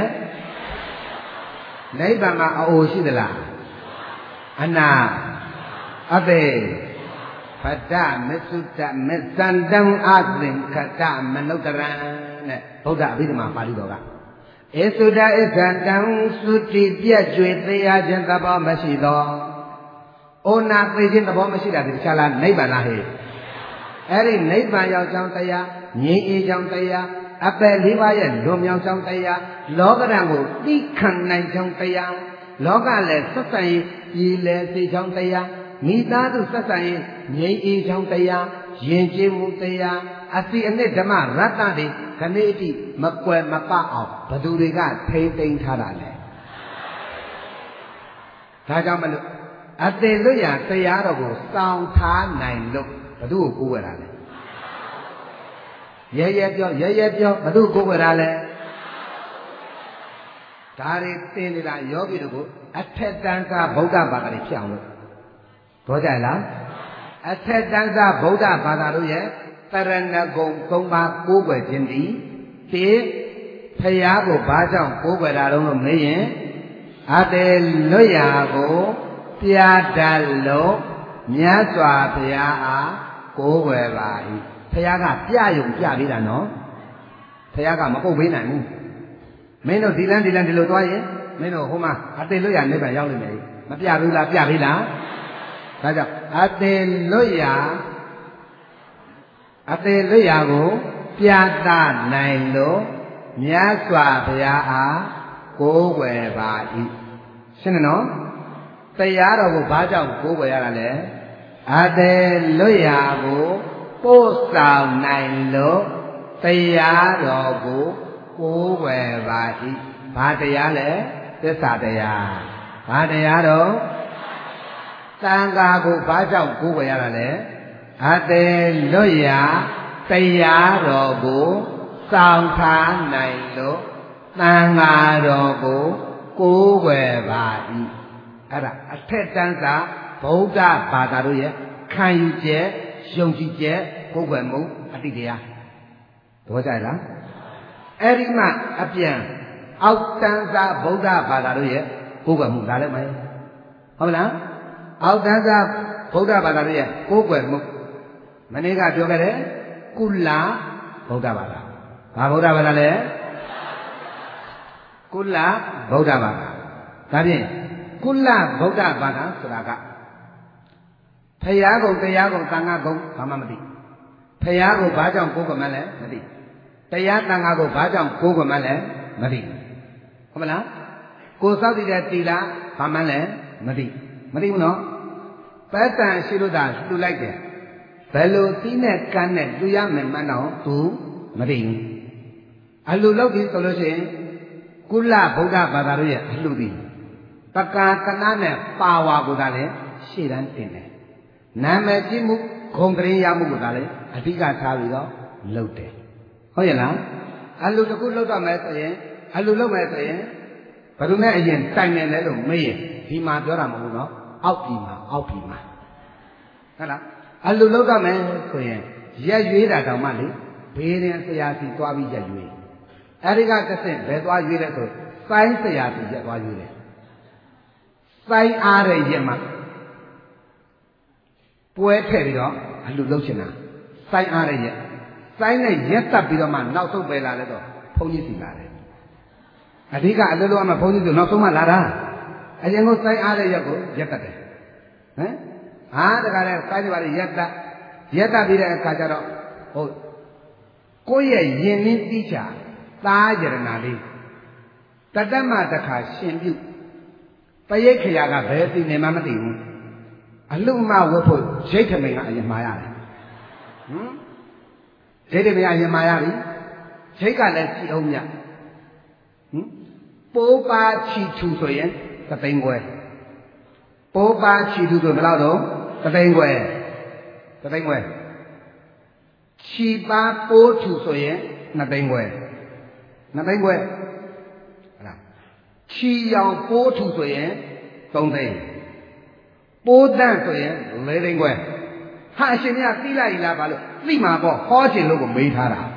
နိဗ္ဗာန်မှာအအိုရှိသလားအနာအသေးဖတ္တမစ္ဆုတ္တမစ္ဆန္တံအသင်္ခတမနုဿရံတဲ့ဗုဒ္ဓအဘိဓမ္မာပါဠိတော်ကဧသုဒ္ဓဣဇန္တံသုတိပြည့်ကျွေတရားခြင်းသဘောမရှိသောဩနာသိခြင်းသဘောမရှိတာဒီတခြားလားနိဗ္ဗာန်လားဟဲ့အဲ့ဒီနိဗ္ဗာန်ရောက်ကြောင်းတရားငြိမ်းအေးကြောင်းတရားအပယ်လေးပါးရဲ့လွန်မြောက်ကြောင်းတရားလောကဓာတ်ကိုသိခံနိုင်ကြောင်းတရားလောကလည်းဆက်ဆံရေးပြည်လဲသိကြောင်းတရားမိသားစုဆက်ဆံရေးငြိမ်းအေးကြောင်းတရားယဉ်ကျေးမှုတရားအစီအနှစ်ဓမ္မရတ္တတွေခဏိအတိမကွယ်မပအောင်ဘသူတွေကထိမ့်သိမ်းထားတာလဲဒါကြောင့်မလို့အသေးလွတ်ရာတရားတော်ကိုစောင့်ထားနိုင်လို့ဘသူကိုကိုးဝဲတာလဲရဲရဲပြောရဲရဲပြောဘသူကိုးဝဲတာလဲဒါတွေသင်နေတာယောဂီတို့ကိုအထက်တန်းစားဗုဒ္ဓဘာသာတွေဖြစ်အောင်လို့ပြောကြလားအထက်တန်းစားဗုဒ္ဓဘာသာတို့ရဲ့တရဏဂုံသုံးပါးကိုးကွယ်ခြင်းသည်တိဖယားကိုဘာကြောင့်ကိုးကွယ်တာတော့လို့မေးရင်အတေလွတ်ရာကိုပြတတ်လို့မြတ်စွာဘုရားအားကိုးကွယ်ပါ၏ဘုရားကပြယုံပြပေးတာနော်ဘုရားကမပုတ်ပေးနိုင်ဘူးမင်းတို့ဒီလန်းဒီလန်းဒီလိုသွားရင်မင်းတို့ဟိုမှာအတေလွတ်ရာနိဗ္ဗာန်ရောက်လိမ့်မယ်မပြဘူးလားပြပေးလားဒါကြောင့်အတေလွတ်ရာအတေလွတ်ရာကိုပြတတ်နိုင်လို့မြတ်စွာဘုရားအားကိုးကွယ်ပါ၏ရှင်းတယ်နော်တရားတော်ကိုဘာကြောင့်ကိုးကွယ်ရတာလဲအတေလွတ်ရာကိုပို့ဆောင်နိုင်လို့တရားတော်ကိုကိုးကွယ်ပါ၏ဘာတရားလဲသစ္စာတရားဘာတရားတော်သံဃာကိုဘာကြောင့်ကိုးကွယ်ရတာလဲအတေလွတ်ရာတရားတော်ကိုဆောင်ထားနိုင်လို့သံဃာတော်ကိုကိုးကွယ်ပါ၏အဲ့ဒါအထက်တန်းစာဗုဒ္ဓဘာသာတို့ရဲ့ခံယူချက်ယုံကြည်ချက်ကိုးကွယ်မှုအတိတရားသဘောကျလားအဲ့ဒီမှအပြန်အောက်တန်းစာဗုဒ္ဓဘာသာတို့ရဲ့ကိုးကွယ်မှုလာလိုက်မယ်ဟုတ်မလားအောက်တန်းစာဗုဒ္ဓဘာသာတို့ရဲ့ကိုးကွယ်မှုမနေ့ကပြောခဲ့တယ်ကုလဗုဒ္ဓဘာသာဘာဗုဒ္ဓဘာသာလဲကုလဗုဒ္ဓဘာသာဒါဖြင့်ကုလဗုဒ္ဓဘာသာဆိုတာကဖရာကုံတရားကုံသံဃာကုံဘာမှမသိဖရာကိုဘာကြောင့်ကိုးကွယ်မှလဲမသိတရားသံဃာကိုဘာကြောင့်ကိုးကွယ်မှလဲမသိဟုတ်မလားကိုစောက်တည်တဲ့တီလာဘာမှလဲမသိမသိဘူးနော်ပတ်တန်ရှိလို့သာလှူလိုက်တယ်ဘယ်လိုသီးနဲ့ကန်းနဲ့လှူရမယ်မှန်းတော့သူမသိဘူးအလှူလုပ်ပြီးဆိုလို့ရှိရင်ကုလဗုဒ္ဓဘာသာတို့ရဲ့အလှူသည်တက္ကာကနာနဲ့ပါဝါကိုသာလည်းရှေ့တန်းတင်တယ်နာမည်ကြီးမှုဂုဏ်တရင်ရမှုကိုသာလည်းအဓိကထားပြီးတော့လုပ်တယ်ဟုတ်ရဲ့လားအလှူတစ်ခုလုပ်တော့မယ်ဆိုရင်အလှူလုပ်မယ်ဆိုရင်ဘယ်သူနဲ့အရင်တိုင်နေလဲလို့မေးရင်ဒီမှာပြောတာမဟုတ်ဘူးနော်အောက်ပြည်မှာအောက်ပြည်မှာဟုတ်လားအလှူလုပ်တော့မယ်ဆိုရင်ရက်ရွေးတာတောင်မှလေဘေးရင်ဆရာစီသွားပြီးရက်ရွေးအဲဒီကတစ်ဆင့်ဘယ်သွားရွေးလဲဆိုစိုင်းဆရာစီရက်သွားရွေးတယ်စိုင်းအားတဲ့ရက်မှာပွဲထည့်ပြီးတော့အလှူလုပ်ချင်တာစိုင်းအားတဲ့ရက်စိုင်းနဲ့ရက်တက်ပြီးတော့မှနောက်ဆုံးပဲလာလဲတော့ဘုန်းကြီးစီလာတယ်အဓိကအလှူလုပ်မှဘုန်းကြီးစီနောက်ဆုံးမှလာတာအရင်ကစိုင်းအားတဲ့ရက်ကိုရက်တက်တယ်ဟမ်ဟာတခါလဲစိုင်းတွေပါလေရက်တက်ရက်တက်ပြီးတဲ့အခါကျတော့ဟုတ်ကိုယ့်ရဲ့ယင်နှင်းတိချာသားရဏလေးတတ္တမတခါရှင်ပြုပရိတ်ခရာကဘယ်သိနေမှမသိဘူးအလှမဝတ်ဖို့ရိတ်ထမိန်ကအရင်မှာရတယ်ဟမ်ရိတ်ထမိန်ကအရင်မှာရပြီရိတ်ကလည်းကြည်အောင်မြဟမ်ပိုးပါချီထူဆိုရင်သသိန်းခွဲပိုးပါချီထူဆိုဘယ်လောက်တော့သသိန်းခွဲသသိန်းခွဲချီပါပိုးထူဆိုရင်နှစ်သိန်းခွဲနှစ်သိန်းခွဲဟုတ်လားချီရောင်ပိုးထူဆိုရင်သုံးသိန်းပိုးတန့်ဆိုရင်လေးသိန်းခွဲဟာအရှင်မြတ်သိလိုက်လားဘာလို့သိမှာပေါ့ဟောခြင်းလို့ကိုမေးထားတာ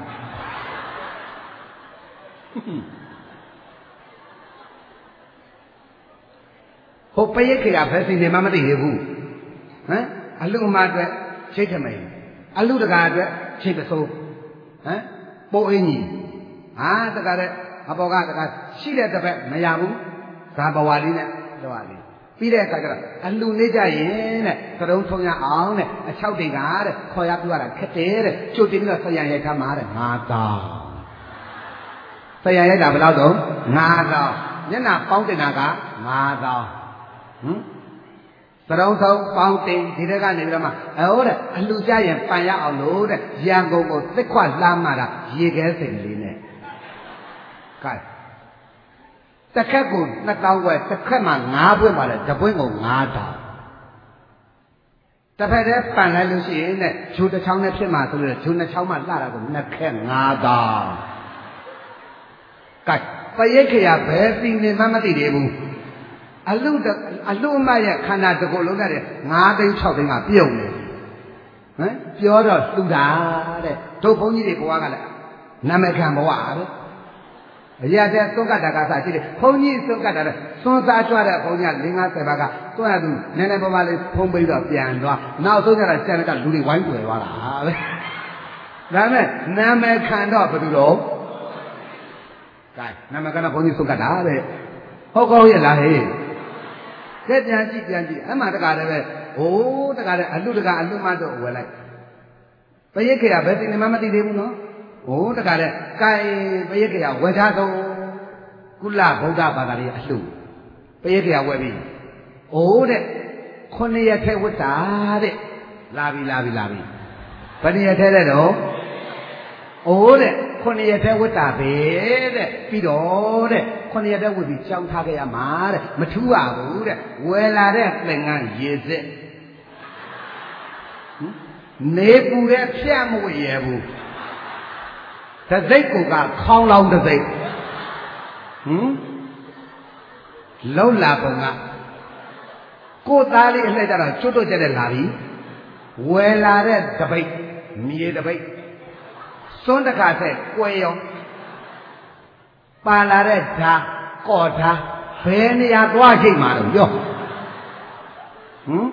ဟိုပရိတ်ခေကဘယ်စီနေမှမသိသေးဘူးဟမ်အလူမအတွက်ချိတ်ထမိန်အလူတကာအတွက်ချိတ်ပစိုးဟမ်ပိုးအင်းကြီးဟာတကာတဲ့အပေါ်ကတကာရှိတဲ့တစ်ဖက်မရဘူးဇာဘဝလေးနဲ့တော့လေးပြီးတဲ့အခါကျတော့အလူနေကြရင်တဲ့ကတုံးထုံရအောင်တဲ့အချောက်တွေကတဲ့ခေါ်ရပြရတာခက်တယ်တဲ့ကျုပ်တင်ပြီးတော့ဆရာရိုက်ထားမှာတဲ့ငါးတောင်းဆရာရိုက်တာဘယ်လောက်တော့ငါးတောင်းမျက်နှာပေါင်းတင်တာကငါးတောင်းဟမ်သရုံးဆုံးပေါင်းတင်ဒီတက်ကနေပြီးတော့မှအော်တဲ့အလူကြရင်ပန်ရအောင်လို့တဲ့ရန်ကုန်ကိုသစ်ခွလှမ်းမှတာရေခဲစိန်လေးနဲ့ကဲတစ်ခက်ကိုနှစ်တောင်းခွဲတစ်ခက်မှငါးပွင့်ပါလေတစ်ပွင့်ကိုငါးတောင်းတစ်ဖက်တည်းပန်လိုက်လို့ရှိရင်တဲ့ဂျိုတစ်ချောင်းနဲ့ဖြစ်မှာဆိုလို့ဂျိုနှစ်ချောင်းမှလှတာကိုနှစ်ခက်ငါးတောင်းကဲပရိတ်ခရဘယ်စီနေမှမသိသေးဘူးအလူအလူအမရဲ့ခန္ဓာတစ်ခုလုံးနဲ့ငါးသိန်း၆သိန်းကပြုံနေဟမ်ပြောတော့လှူတာတဲ့တို့ဘုန်းကြီးတွေဘဝကလည်းနာမခံဘဝတဲ့ဟရာတဲ့သုံးကတာကစားကြည့်တယ်ဘုန်းကြီးသုံးကတာလဲစွန်းစားကြွတဲ့ဘုန်းကြီးလေးငါးဆယ်ပါးကတွန်းရသူနည်းနည်းပါးပါးလေးဖုံးပြီးတော့ပြန်သွားနောက်ဆုံးကျတော့ကျန်တဲ့ကလူတွေဝိုင်းွယ်သွားတာပဲဒါမဲ့နာမည်ခံတော့ဘယ်သူတော့ကဲနာမည်ခံတော့ဘုန်းကြီးသုံးကတာပဲဟုတ်ကောရဲ့လားဟဲ့ကဲပြန်ကြည့်ပြန်ကြည့်အမှတကားလည်းပဲဟိုးတကားလည်းအလူတကားအလူမတော့ဝယ်လိုက်ပရိခေယဘယ်တင်မှမသိသေးဘူးနော်ဟိုးတကားလည်းကဲပရိခေယဝယ်ထားဆုံးကုလဗုဒ္ဓဘာသာရဲ့အလှပရိခေယဝယ်ပြီအိုးတဲ့ခုနှစ်ရက်ထဲဝတ်တာတဲ့လာပြီလာပြီလာပြီဘယ်နှစ်ရက်ထဲလဲတော့အိုးတဲ့ခုနှစ်ရက်ထဲဝတ်တာပဲတဲ့ပြီးတော့တဲ့ခုနှစ်ရက်ထဲဝတ်ပြီးကြောင်းထားခဲ့ရမှာတဲ့မထူးပါဘူးတဲ့ဝယ်လာတဲ့သင်္ကန်းရေစစ်နေပူတဲ့ဖြတ်မဝရဘူးတစိတ်ကိုကခေါင်းလောင်းတစိတ်ဟမ်လုံးလာပုံကကိုသားလေးအလှည့်ကြတော့ကျွတ်တော့ကျတဲ့လာပြီဝယ်လာတဲ့တပိတ်မြေတပိတ်စွန်းတခါဆက်ကွယ်ရောပါလာတဲ့ဓာကော့ဓာဘယ်နေရာသွားချိန်မှာတော့ပြောဟမ်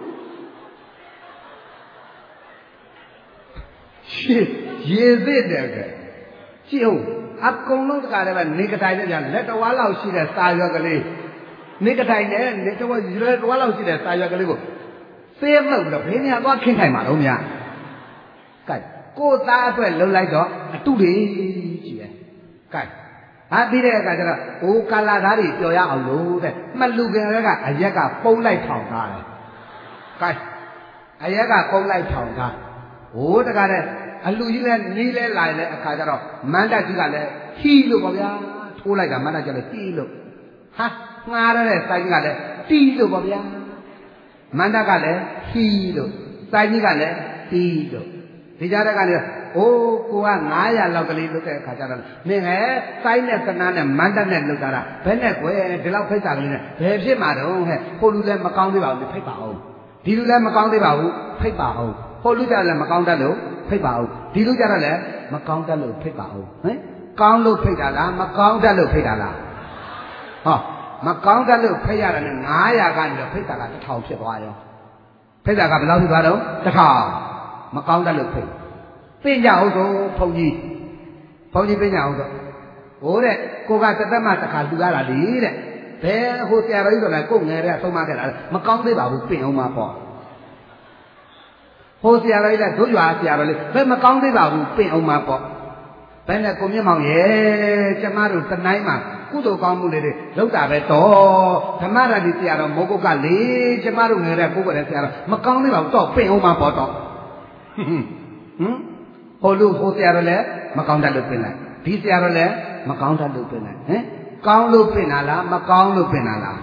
ရှေ့ရေစစ်တယ်ကကြည့်ဟုတ်အကုန်လုံးတခါတည်းပဲနေကတိုင်နဲ့ပြန်လက်တော်ဝါလောက်ရှိတဲ့စာရွက်ကလေးနေကတိုင်နဲ့နေတော်ရွယ်တော်လောက်ရှိတဲ့စာရွက်ကလေးကိုသေမလို့တော့ဘယ်နေရာသွားခင်းထိုင်မှာတော့များကဲကိုသားအတွက်လှုပ်လိုက်တော့အတုတွေကြည့်တယ်ကဲဟာပြီးတဲ့အခါကျတော့ဟိုကာလာသားတွေပျော်ရအောင်လို့တဲ့မှလူကလေးကအရက်ကပုံလိုက်ထောင်ထားတယ်ကဲအရက်ကပုံလိုက်ထောင်ထားဟိုတကားတဲ့အလူကြီးလည်းနီးလဲလာတဲ့အခါကျတော့မန္တကြီးကလည်းဟီးလို့ပါဗျာထိုးလိုက်တာမန္တကြီးလည်းဟီးလို့ဟာငှားရတဲ့စိုင်းကလည်းတီးလို့ပါဗျာမန္တကလည်းဟီးလို့စိုင်းကြီးကလည်းတီးလို့ဒီကြားတဲ့ကလည်းအိုးကိုကငါးရာလောက်ကလေးလုပ်တဲ့အခါကျတော့မင်းဟဲ့စိုင်းနဲ့ကနားနဲ့မန္တနဲ့လုပ်တာလားဘယ်နဲ့ကွယ်ဒီလောက်ဖိတ်တာကလေးနဲ့ဘယ်ဖြစ်မှာတော့ဟဲ့ဟိုလူလည်းမကောင်းသေးပါဘူးဖိတ်ပါအောင်ဒီလူလည်းမကောင်းသေးပါဘူးဖိတ်ပါအောင်ဟိုလူကြလည်းမကောင်းတတ်လို့ဖိတ်ပါအောင်ဒီလူကြတော့လည်းမကောင်းတတ်လို့ဖိတ်ပါအောင်ဟင်ကောင်းလို့ဖိတ်တာလားမကောင်းတတ်လို့ဖိတ်တာလားဟောမကောင်းတတ်လို့ဖိတ်ရတာနဲ့ငါးရာကနေတော့ဖိတ်တာကတစ်ထောင်ဖြစ်သွားရောဖိတ်တာကဘယ်လောက်ဖြစ်သွားတော့တစ်ထောင်မကောင်းတတ်လို့ဖိတ်ပင်ကြအောင်ဆိုဘုန်းကြီးဘုန်းကြီးပင်ကြအောင်ဆိုဟိုတဲ့ကိုကတသက်မှတစ်ခါလူရတာလေတဲ့ဘယ်ဟိုဆရာတော်ကြီးဆိုလည်းကိုယ်ငယ်တဲ့ဆုံးမခဲ့တာမကောင်းသေးပါဘူးပင်အောင်မှာပေါ့ဟိုဆရာတော်ကြီးလည်းတို့ရွာဆရာတော်လေးဘယ်မကောင်းသေးပါဘူးပင်အောင်မှာပေါ့ဘယ်နဲ့ကိုမြင့်မောင်ရဲ့ကျမတို့တနိုင်းမှာကုသိုလ်ကောင်းမှုလေးတွေလောက်တာပဲတော့ဓမ္မရာတိဆရာတော်မောကုတ်ကလေကျမတို့ငယ်တဲ့ပုဂ္ဂိုလ်တဲ့ဆရာတော်မကောင်းသေးပါဘူးတော့ပင်အောင်မှာပေါ့တော့ဟမ်ဟိုလူဟိုဆရာတော်လည်းမကောင်းတတ်လို့ပင်လိုက်ဒီဆရာတော်လည်းမကောင်းတတ်လို့ပင်လိုက်ဟင်ကောင်းလို့ပင်လာလားမကောင်းလို့ပင်လာလား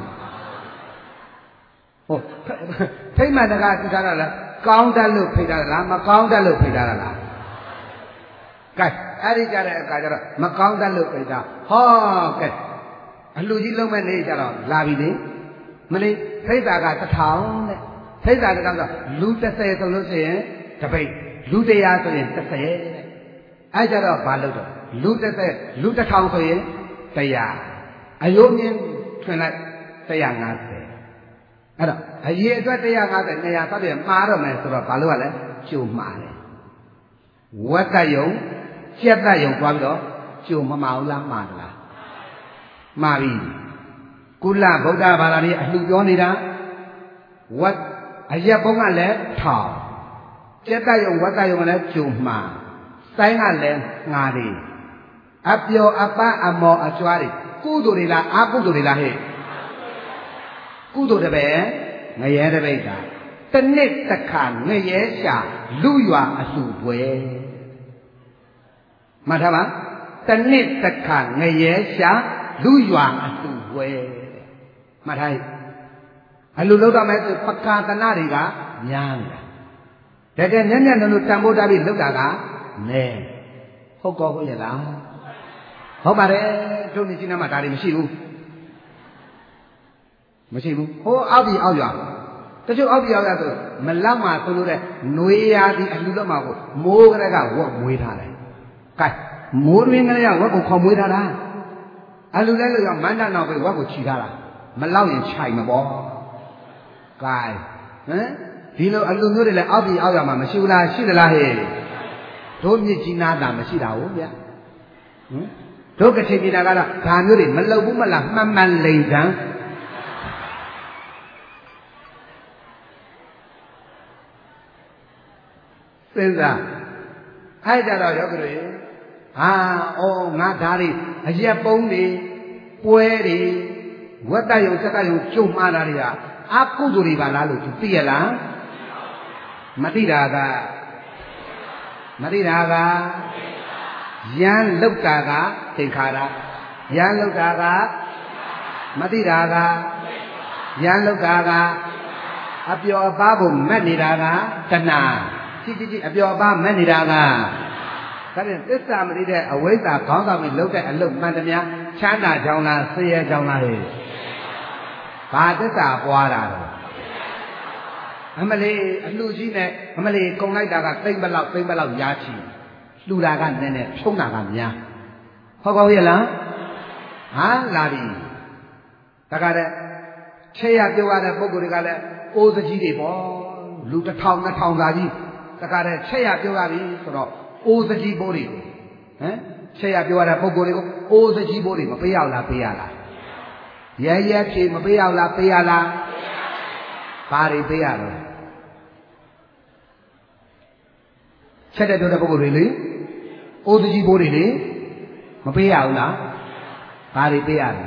ဟိုဖိမ့်မှန်တကားသိထားတာလားကောင်းတတ်လို့ဖိတ်တာလားမကောင်းတတ်လို့ဖိတ်တာလားကဲအဲ့ဒီကြတဲ့အခါကျတော့မကောင်းတတ်လို့ဖိတ်တာဟောကဲအလူကြီးလုံးမဲ့နေကြတော့လာပြီလေမလေးဖိတ်တာကတစ်ထောင်တဲ့ဖိတ်တာတကောင်ဆိုလူတစ်ဆယ်ဆိုလို့ရှိရင်တပိတ်လူတရားဆိုရင်တစ်ဆယ်တဲ့အဲ့ကြတော့ဘာလို့တော့လူတစ်ဆယ်လူတစ်ထောင်ဆိုရင်တရားအယုံမြင်ထွင်လိုက်တရားငါးဆယ်အဲ့တော့အရေးအတွက်တရားငါးဆယ်နေရာသတ်ပြီးမှားတော့မယ်ဆိုတော့ဘာလို့ ကလဲကျုံမှားတယ်ဝတ်တယုံကျက်တယုံသွားပြီးတော့ကျုံမမအောင်လားမှားလားမှားပြီကုလဗုဒ္ဓဘာသာကြီးအလှပြောနေတာဝတ်အရက်ဘုံကလည်းထောင်ကျက်တယုံဝတ်တယုံကလည်းကျုံမှားစိုင်းကလည်းငါတွေအပျော်အပအမော်အကျွားတွေကုသိုလ်တွေလားအကုသိုလ်တွေလားဟဲ့ကုသိုလ်တပည့်ငရဲတပိတ်တာတနစ်တခါငရဲရှာလူရွာအလှပွဲမှတ်ထားပါတနစ်တခါငရဲရှာလူရွာအလှပွဲမှတ်ထားအလှလောက်တော့မဲ့ပကာသနာတွေကများနေတာတကယ်မျက်မျက်နှာလို့တန်ဖိုးထားပြီးလောက်တာကနဲဟုတ်ကောဟုတ်ရဲ့လားဟုတ်ပါတယ်တို့နေချင်းမှာဒါတွေမရှိဘူးမရှိဘူးဟိုအောက်ပြီးအောက်ရွာတချို့အောက်ပြီးအောက်ရွာဆိုမလောက်မှဆိုလို့တဲ့ຫນွေရာဒီအလှလောက်မှကိုမိုးကလေးကဝက်မွေးထားတယ်ကဲမိုးတွင်ကလေးကဝက်ကိုခေါ်မွေးထားတာဟအလူလဲလို့ရမန္တနောက်ပဲဝက်ကိုခြိထားတာမလောက်ရင်ခြိုင်မပေါ်ကဲဟမ်ဒီလိုအလူမျိုးတွေလည်းအောက်ပြီးအောက်ရမှာမရှိဘူးလားရှိသလားဟဲ့တို့မြစ်ကြီးနားတာမရှိတာဟုတ်ဗျာဟမ်တို့ကတိပြည်နာကတော့ဒါမျိုးတွေမလုံဘူးမလားမှန်မှန်လိမ့်စမ်းစဉ်းစားအဲ့ကြတော့ယောဂီတွေဟာအော်ငါဓာရီအရက်ပုံးတွေပွဲတွေဝတ်တယုံစက်ကယုံကျုံမှားတာတွေဟာအကုသိုလ်တွေပါလားလို့သူသိရလားမသိတာကမသိတာကယံလောက်တာကသင်္ခါရယံလောက်တာကမသိတာကယံလောက်တာကအပျော်အပါးကိုမက်နေတာကတဏှာကြည့်ကြည့်ကြည့်အပျော်အပါးမက်နေတာကဒါဖြင့်သစ္စာမသိတဲ့အဝိဇ္ဇာခေါင်းဆောင်ပြီးလုပ်တဲ့အလုပ်မှန်သမျှချမ်းသာကြောင်းလားဆင်းရဲကြောင်းလားဟဲ့ဘာသစ္စာပွားတာလဲအမလေးအလှကြီးနဲ့အမလေးကုံလိုက်တာကသိမ့်ပလောက်သိမ့်ပလောက်ရားချီလှူတာကနည်းနည်းထုံးတာကများဟုတ်ကောရဲ့လားဟာလာပြီဒါကြတဲ့ချေရပြောရတဲ့ပုံကိုယ်တွေကလည်းအိုးစကြီးတွေပေါ့လူတစ်ထောင်နှစ်ထောင်သာကြီးဒါကြတဲ့ချေရပြောရပြီဆိုတော့အိုးစကြီးဘိုးတွေဟမ်ချေရပြောရတဲ့ပုံကိုယ်တွေကိုအိုးစကြီးဘိုးတွေမပေးရလားပေးရလားရဲရဲဖြေမပေးရလားပေးရလားဘာတွေပေးရလဲချက်တဲ့ပြောတဲ့ပုဂ္ဂိုလ်တွေလေအိုးစကြီးဘိုးတွေလေမပေးရဘူးလားဘာတွေပေးရလဲ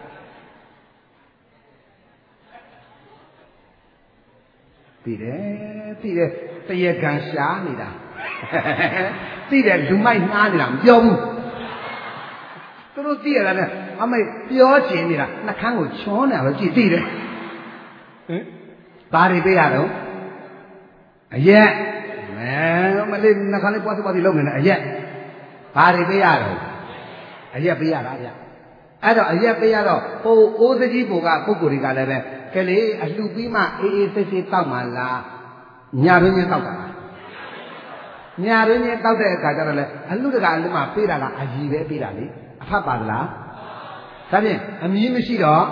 ပြီးတယ်ပြီးတယ်တရကံရှားနေတာပြီးတယ်လူမိုက်ငှားနေတာမပြောဘူးသူတို့သိရတာနဲ့အမေပြောချင်နေတာနှခမ်းကိုချောနေတာပဲကြည့်သိတယ်ဟင်ဘာတွေပေးရတော့အရက်မဲမလေးနှခမ်းလေးပွားစီပွားစီလုပ်နေတယ်အရက်ဘာတွေပေးရတော့အရက်ပေးရတာဗျအဲ့တော့အရက်ပေးရတော့ဟိုအိုးစကြီးဘုံကပုဂ္ဂိုလ်တွေကလည်းပဲကလေးအလှပြီးမှအေးအေးဆေးဆေးတောက်မှလားညာရင်းချင်းတောက်တာလားညာရင်းချင်းတောက်တဲ့အခါကျတော့လေအလှတကအလှမှပေးတာကအကြီးပဲပေးတာလေအဖတ်ပါသလားဒါဖြင့်အမည်မရှိတော့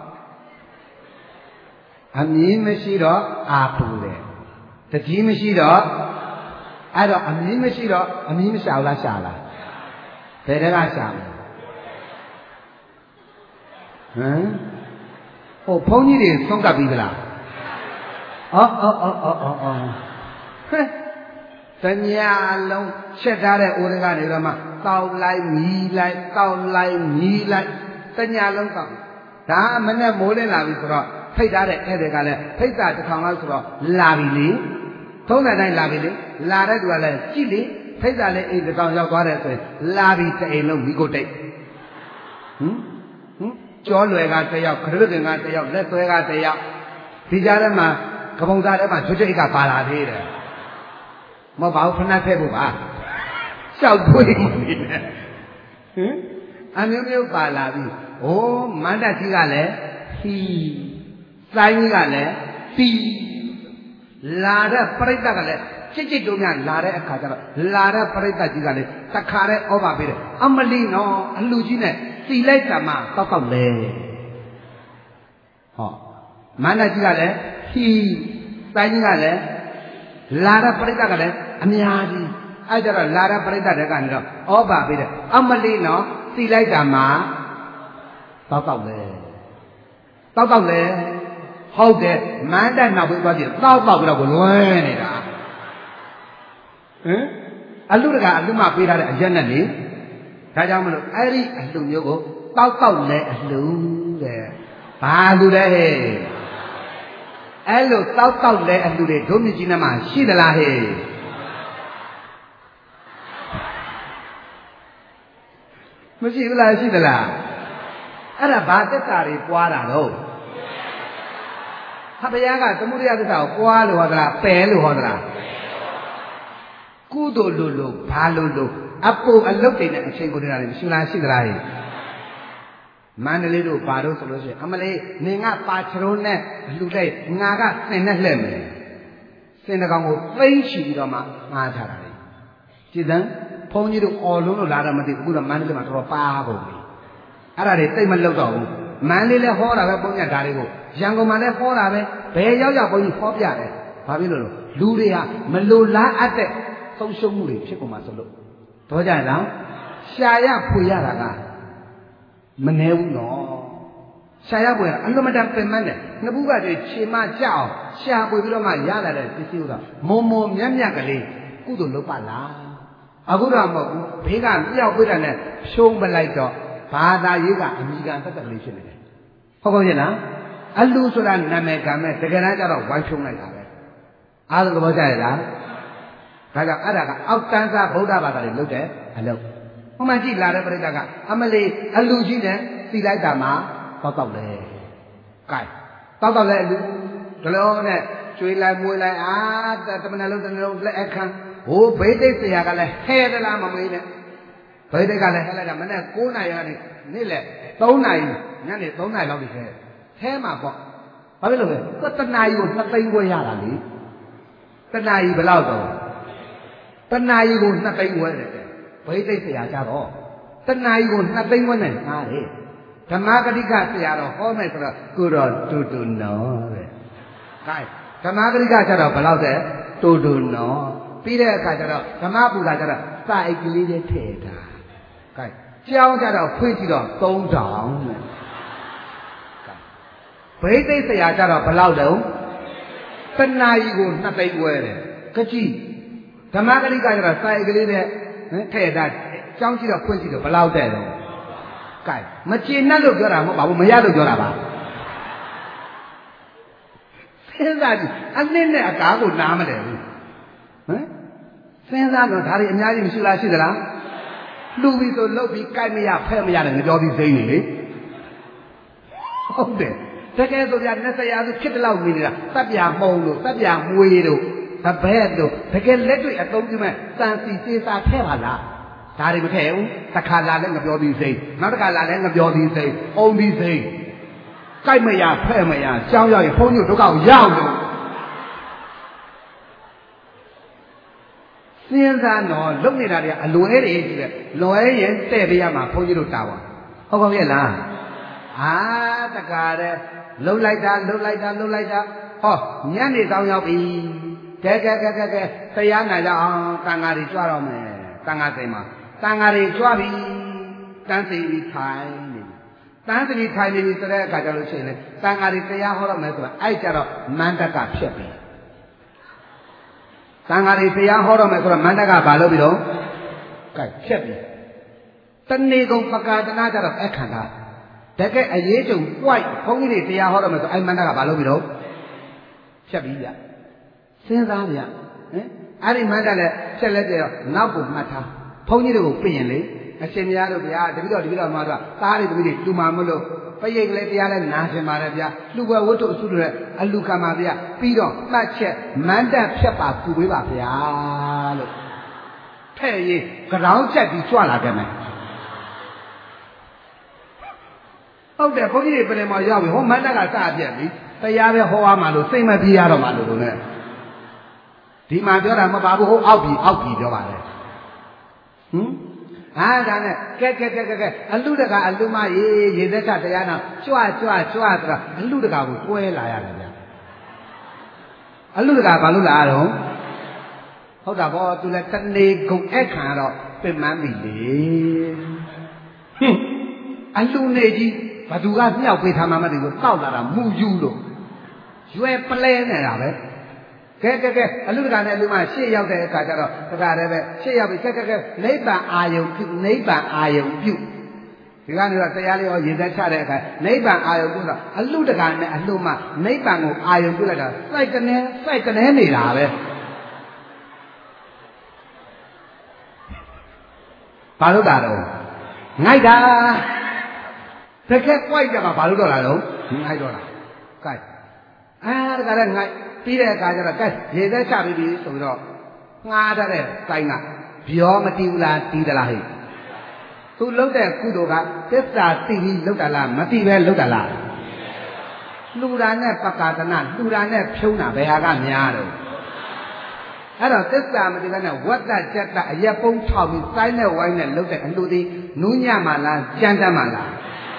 အမည်မရှိတော့အာပူတယ်တတိမရှိတော့အဲ့တော့အမည်မရှိတော့အမည်မရှာဘူးလားရှာလားဘယ်တည်းကရှာမလဲဟမ်ဟိုဘုန်းကြီးတွေဆုံးကပ်ပြီးသလားအော်အော်အော်အော်အော်ဟဲ့တညာလုံးချက်ထားတဲ့အိုးတွေကနေတော့မှတောက်လိုက်မြည်လိုက်တောက်လိုက်မြည်လိုက်တညာလုံးတောက်ဒါအမနဲ့မိုးလင်းလာပြီဆိုတော့ဖိတ်ထားတဲ့ဧည့်တွေကလည်းဖိတ်တာတစ်ထောင်လောက်ဆိုတော့လာပြီလေထုံးတဲ့တိုင်းလာပြီလေလာတဲ့သူကလည်းကြည့်လေဖိတ်တာလည်းအိမ်တစ်ထောင်ရောက်သွားတယ်ဆိုရင်လာပြီတအိမ်လုံးမိကိုတိတ်ဟမ်ဟမ်ကျော်လွယ်ကတယောက်ခရစ်ကင်ကတယောက်လက်သွဲကတယောက်ဒီကြားထဲမှာကပုံသားထဲမှာကျွတ်ချိတ်ကပါလာသေးတယ်မဟုတ်ပါဘူးဖဏတ်ဖက်ဖို့ပါရှောက်သွေးနေတယ်ဟင်အမျိုးမျိုးပါလာပြီဩမန္တကြီးကလည်းဟီစိုင်းကြီးကလည်းပီလာတဲ့ပြိတ္တကလည်းချစ်ချစ်တို့များလာတဲ့အခါကျတော့လာတဲ့ပြိတ္တကြီးကလည်းတခါတည်းဩဘာပေးတယ်အမလီနော်အလူကြီးနဲ့စီလိုက်တာမှတောက်တောက်လဲဟောမန္တကြီးကလည်းဟီစိုင်းကြီးကလည်းလာတဲ့ပြိတ္တကလည်းအများကြီးအဲ့ကြတော့လာတဲ့ပြိတ္တတွေကနေတော့ဩဘာပေးတယ်အမလီနော်စီလိုက်တာမှတောက်တောက်လဲတောက်တောက်လဲဟုတ်တယ်မန္တနောက်ပြီးသွားကြည့်တောက်တောက်ပြီးတော့ကိုလွဲနေတာဟင်အလူတကအလူမပေးထားတဲ့အရက်နဲ့လေဒါကြောင့်မလို့အဲ့ဒီအလူမျိုးကိုတောက်တောက်လဲအလူတဲ့ဘာလူလဲဟဲ့အဲ့လိုတောက်တောက်လဲအလူတွေဒုမြကြီးနဲ့မှရှိသလားဟဲ့မရှိဘူးလားရှိသလားအဲ့ဒါဘာသက်တာတွေပွားတာတော့ဟာဘုရားကသမုဒယသစ္စာကိုပွားလို့ဟောသလားပယ်လို့ဟောသလားကုသိုလ်လို့လို့ဘာလို့လို့အပူအလုတ်တွေနဲ့အချိန်ကိုတည်းတာမရှိလားရှိသလားဟဲ့မန္တလေးတို့ဘာလို့ဆိုလို့ရှိရင်အမလေးနေငါပါချရုံးနဲ့လူလိုက်ငါကစင်နဲ့လှဲ့မယ်စင်တကောင်ကိုသိမ့်ချီပြီးတော့မှငါထားတာလေကြည်သံဘုန်းကြီးတို့အော်လုံးလို့လာတော့မသိဘူးအခုတော့မန္တလေးမှာတော်တော်ပါကုန်ပြီအဲ့ဒါတွေတိတ်မလောက်တော့ဘူးမန်းလေးလဲဟောတာပဲဘုန်းကြီးဒါတွေကိုရန်ကုန်မှာလဲဟောတာပဲဘယ်ရောက်ရောက်ဘုန်းကြီးဟောပြတယ်ဘာဖြစ်လို့လဲလူတွေဟာမလိုလားအပ်တဲ့ဆုံးရှုံးမှုတွေဖြစ်ကုန်မှာဆိုလို့တော့ကြလားရှာရဖွေရတာကမနှဲဘူးနော်ရှာရဖွေရအလွန်မတန်ပင်ပန်းတယ်နှစ်ဘူးကတည်းခြေမကြောက်ရှာဖွေပြီးတော့မှရလာတဲ့ပစ္စည်းကမုံမုံမြတ်မြတ်ကလေးကုသိုလ်လုပ်ပါလားအခုတော့မဟုတ်ဘူးဘေးကမြောက်ပြတာနဲ့ဖြုံးပလိုက်တော့ဘာသာရေးကအမိခံတက်တက်ကလေးဖြစ်နေတယ်ဟုတ်ကောရဲ့လားအလူဆိုတာနာမည်ကမဲ့တကယ်တမ်းကျတော့ဝိုင်းဖြုံးလိုက်တာပဲအားလုံးသဘောကျရဲ့လားဒါကြောင့်အဲ့ဒါကအောက်တန်းစားဗုဒ္ဓဘာသာတွေလုပ်တဲ့အလုပ်ဟိုမှကြည့်လာတဲ့ပြိတ္တာကအမလီအလူကြီးနဲ့စီလိုက်တာမှတောက်တောက်လေကဲတောက်တောက်လေအလူဒီလိုနဲ့ကျွေးလိုက်မွေးလိုက်အာတမန်လုံးတမန်လုံးလက်အခန်းဟိုဘိသိက်ဆရာကလည်းဟဲသလားမမေးနဲ့ဘိသိက်ကလည်းဟဲလိုက်တာမနေ့9နာရီကနေနေ့လေ3နာရီညနေ3နာရီလောက်ဒီခဲဟဲမှာပေါ့ဘာဖြစ်လို့လဲတနာရီကို2သိန်းခွဲရတာလေတနာရီဘယ်လောက်တော့တနာရီကို2သိန်းခွဲတယ်ဘိသိက်ဆရာကြတော့တနာရီကို2သိန်းခွဲနဲ့ငားတယ်ဓမ္မဂတိကဆရာတော်ဟောမယ်ဆိုတော့ကိုတော်တူတူနော်တဲ့ကဲဓမ္မဂတိကကျတော့ဘယ်လောက်တဲ့တူတူနော်ပြီးတဲ့အခါကျတော့ဓမ္မပူဇာကျတော့စာအိတ်ကလေးနဲ့ထည့်တာကဲကျောင်းကျတော့ဖွင့်ကြည့်တော့သုံးထောင်တဲ့ဘိသိက်ဆရာကျတော့ဘယ်လောက်တုံးတနာရီကို2သိန်းခွဲတယ်ကကြည့်ဓမ္မဂတိကကျတော့စာအိတ်ကလေးနဲ့ထည့်တာကျောင်းကြည့်တော့ဖွင့်ကြည့်တော့ဘယ်လောက်တဲ့တော့ကဲမကျေနပ်လို့ပြောတာမဟုတ်ပါဘူးမရလို့ပြောတာပါစဉ်းစားကြည့်အနည်းနဲ့အကားကိုနားမလဲဘူးဟမ်စဉ်းစားတော့ဒါတွေအများကြီးမရှိလားရှိသလားလူပြီးဆိုလှုပ်ပြီးကြိုက်မရဖဲ့မရတယ်ငကြောပြီးစိမ့်နေလေဟုတ်တယ်တကယ်ဆိုပြနှစ်ဆရာစုခစ်တလောက်နေနေတာတပ်ပြမှုံလို့တပ်ပြမွေးတို့တပည့်တို့တကယ်လက်တွေ့အသုံးပြုမဲ့စံစီစေစာထဲပါလားဒါတွေမထည့်ဘူးတစ်ခါလာလဲငပြောပြီးစိမ့်နောက်တစ်ခါလာလဲငပြောပြီးစိမ့်အုံပြီးစိမ့်ကြိုက်မရဖဲ့မရကြောင်းရောက်ရင်ဘုန်းကြီးတို့ကောက်ရောက်လို့စဉ်းစားတော့လုံနေတာတွေအလွဲတွေကြီးတယ်လွဲရင်တဲ့ပြရမှာဘုန်းကြီးတို့တာပါဟုတ်ကောရဲ့လားအာတကားတဲ့လှုပ်လိုက်တာလှုပ်လိုက်တာလှုပ်လိုက်တာဟောညနေတောင်းရောက်ပြီကဲကဲကဲကဲကဲတရားနိုင်ကြအောင်တန်ဃာတွေကြွတော့မယ်တန်ဃာစိမ်မှာတန်ဃာတွေကြွပြီတန်းစီပြီးထိုင်နေတန်းစီထိုင်နေပြီဆိုတဲ့အခါကျလို့ရှိရင်လေတန်ဃာတွေတရားဟောတော့မယ်ဆိုတာအဲ့ကြတော့မန္တကဖြစ်ပြီတန်ဃာတွေတရားဟောတော့မယ်ဆိုတော့မန္တကဘာလုပ်ပြီးတော့ကဲဖြစ်ပြီတဏီကုံပကာဒနာကြတော့အခန္ဓာတကယ်အရေးကြုံပွိုက်ဘုန်းကြီးတွေတရားဟောတော့မယ်ဆိုအဲ့မန္တကဘာလုပ်ပြီးတော့ဖြစ်ပြီဗျစဉ်းစားဗျဟင်အဲ့ဒီမန္တလည်းဖြစ်လက်တယ်တော့နောက်ကိုမှတ်ထားဘုန်းကြီးတွေကိုပြင်ရင်လေအရှင်များတို့ဗျာတပိတော့တပိတော့မှာတော့သားတွေတပိတွေတူမှာမလို့ပရိတ်ကလေးတရားလဲနာရှင်ပါတယ်ဗျာလူဘဝတ္ထုအစုတွေအလူကမှာဗျာပြီးတော့မှတ်ချက်မန္တဖြတ်ပါကူပေးပါဗျာလို့ထဲ့ရေးကြောင်းချက်ပြီးကြွလာခဲ့မယ်ဟုတ်တယ်ဘုန်းကြီးတွေပြင်မှာရောက်ပြီဟောမန္တကစပြက်ပြီတရားပဲဟောရမှာလို့စိတ်မပြေရတော့မှလို့လို့ ਨੇ ဒီမှာပြောတာမပါဘူးဟိုအောက်ပြီအောက်ပြီပြောပါတယ်ဟင်ဟာဒါနဲ့ကဲကဲကဲကဲအလူတကအလူမရေရေသက်ချတရားနာကြွကြွကြွဆိုတာအလူတကကိုတွဲလာရတယ်ဗျာအလူတကဘာလို့လာတော့ဟုတ်တာဗောသူလည်းတနေကုန်အခါတော့ပြင်မှန်းပြီလေဟင်အလူနေကြီးဘသူကမြောက်ပေးထားမှမသိဘူးတောက်လာတာမူယူလို့ရွယ်ပလဲနေတာပဲကဲကဲကဲအလူတကာနဲ့အလူမရှေ့ရောက်တဲ့အခါကျတော့တကာလည်းပဲရှေ့ရောက်ပြီကဲကဲကဲနိဗ္ဗာန်အာယုံပြုနိဗ္ဗာန်အာယုံပြုဒီကနေတော့တရားလေးဟောရေသက်ချတဲ့အခါနိဗ္ဗာန်အာယုံပြုတော့အလူတကာနဲ့အလူမနိဗ္ဗာန်ကိုအာယုံပြုလိုက်တာစိုက်ကနေစိုက်ကနေနေတာပဲဘာလို့တာတော့ငိုက်တာတကယ်ကြိုက်ကြမှာဘာလို့တော့လာတော့ငိုက်တော့လားကြိုက်အာတကယ်လည်းငိုက်ပြီးတဲ့အခါကျတော့ကဲရေသက်ချပြီးပြီဆိုပြီးတော့ငှားတတ်တဲ့ဆိုင်ကပြောမတီးဘူးလားတီးသလားဟဲ့သူလှုပ်တဲ့ကုသိုလ်ကသစ္စာသိပြီးလှုပ်တာလားမသိပဲလှုပ်တာလားလူတာနဲ့ပကာဒနာလူတာနဲ့ဖြုံးတာဘယ်ဟာကများတော့အဲ့တော့သစ္စာမသိဘဲနဲ့ဝတ္တကြက်တအရက်ပုံးထောက်ပြီးစိုင်းနဲ့ဝိုင်းနဲ့လှုပ်တဲ့အလှူသည်နူးညံ့မှလားကြမ်းတမ်းမှလား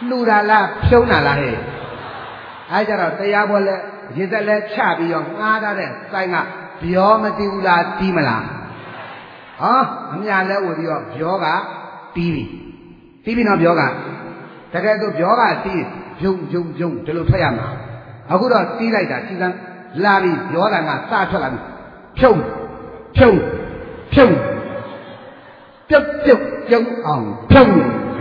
လှူတာလားဖြုံးတာလားဟဲ့အဲကြတော့တရားပွဲလဲရေသက်လဲချပြီးတော့ငှားထားတဲ့စိုင်းကပြောမတီးဘူးလားတီးမလားဟောအမြလဲဝေပြီးတော့ပြောကတီးပြီတီးပြီနော်ပြောကတကယ်ဆိုပြောကတီးဂျုံဂျုံဂျုံဒီလိုထွက်ရမှာအခုတော့တီးလိုက်တာစီကံလာပြီးပြောတာကစထွက်လာပြီဖြုံးဖြုံးဖြုံးပြုတ်ပြုတ်ပြုံးအောင်ဖြုံး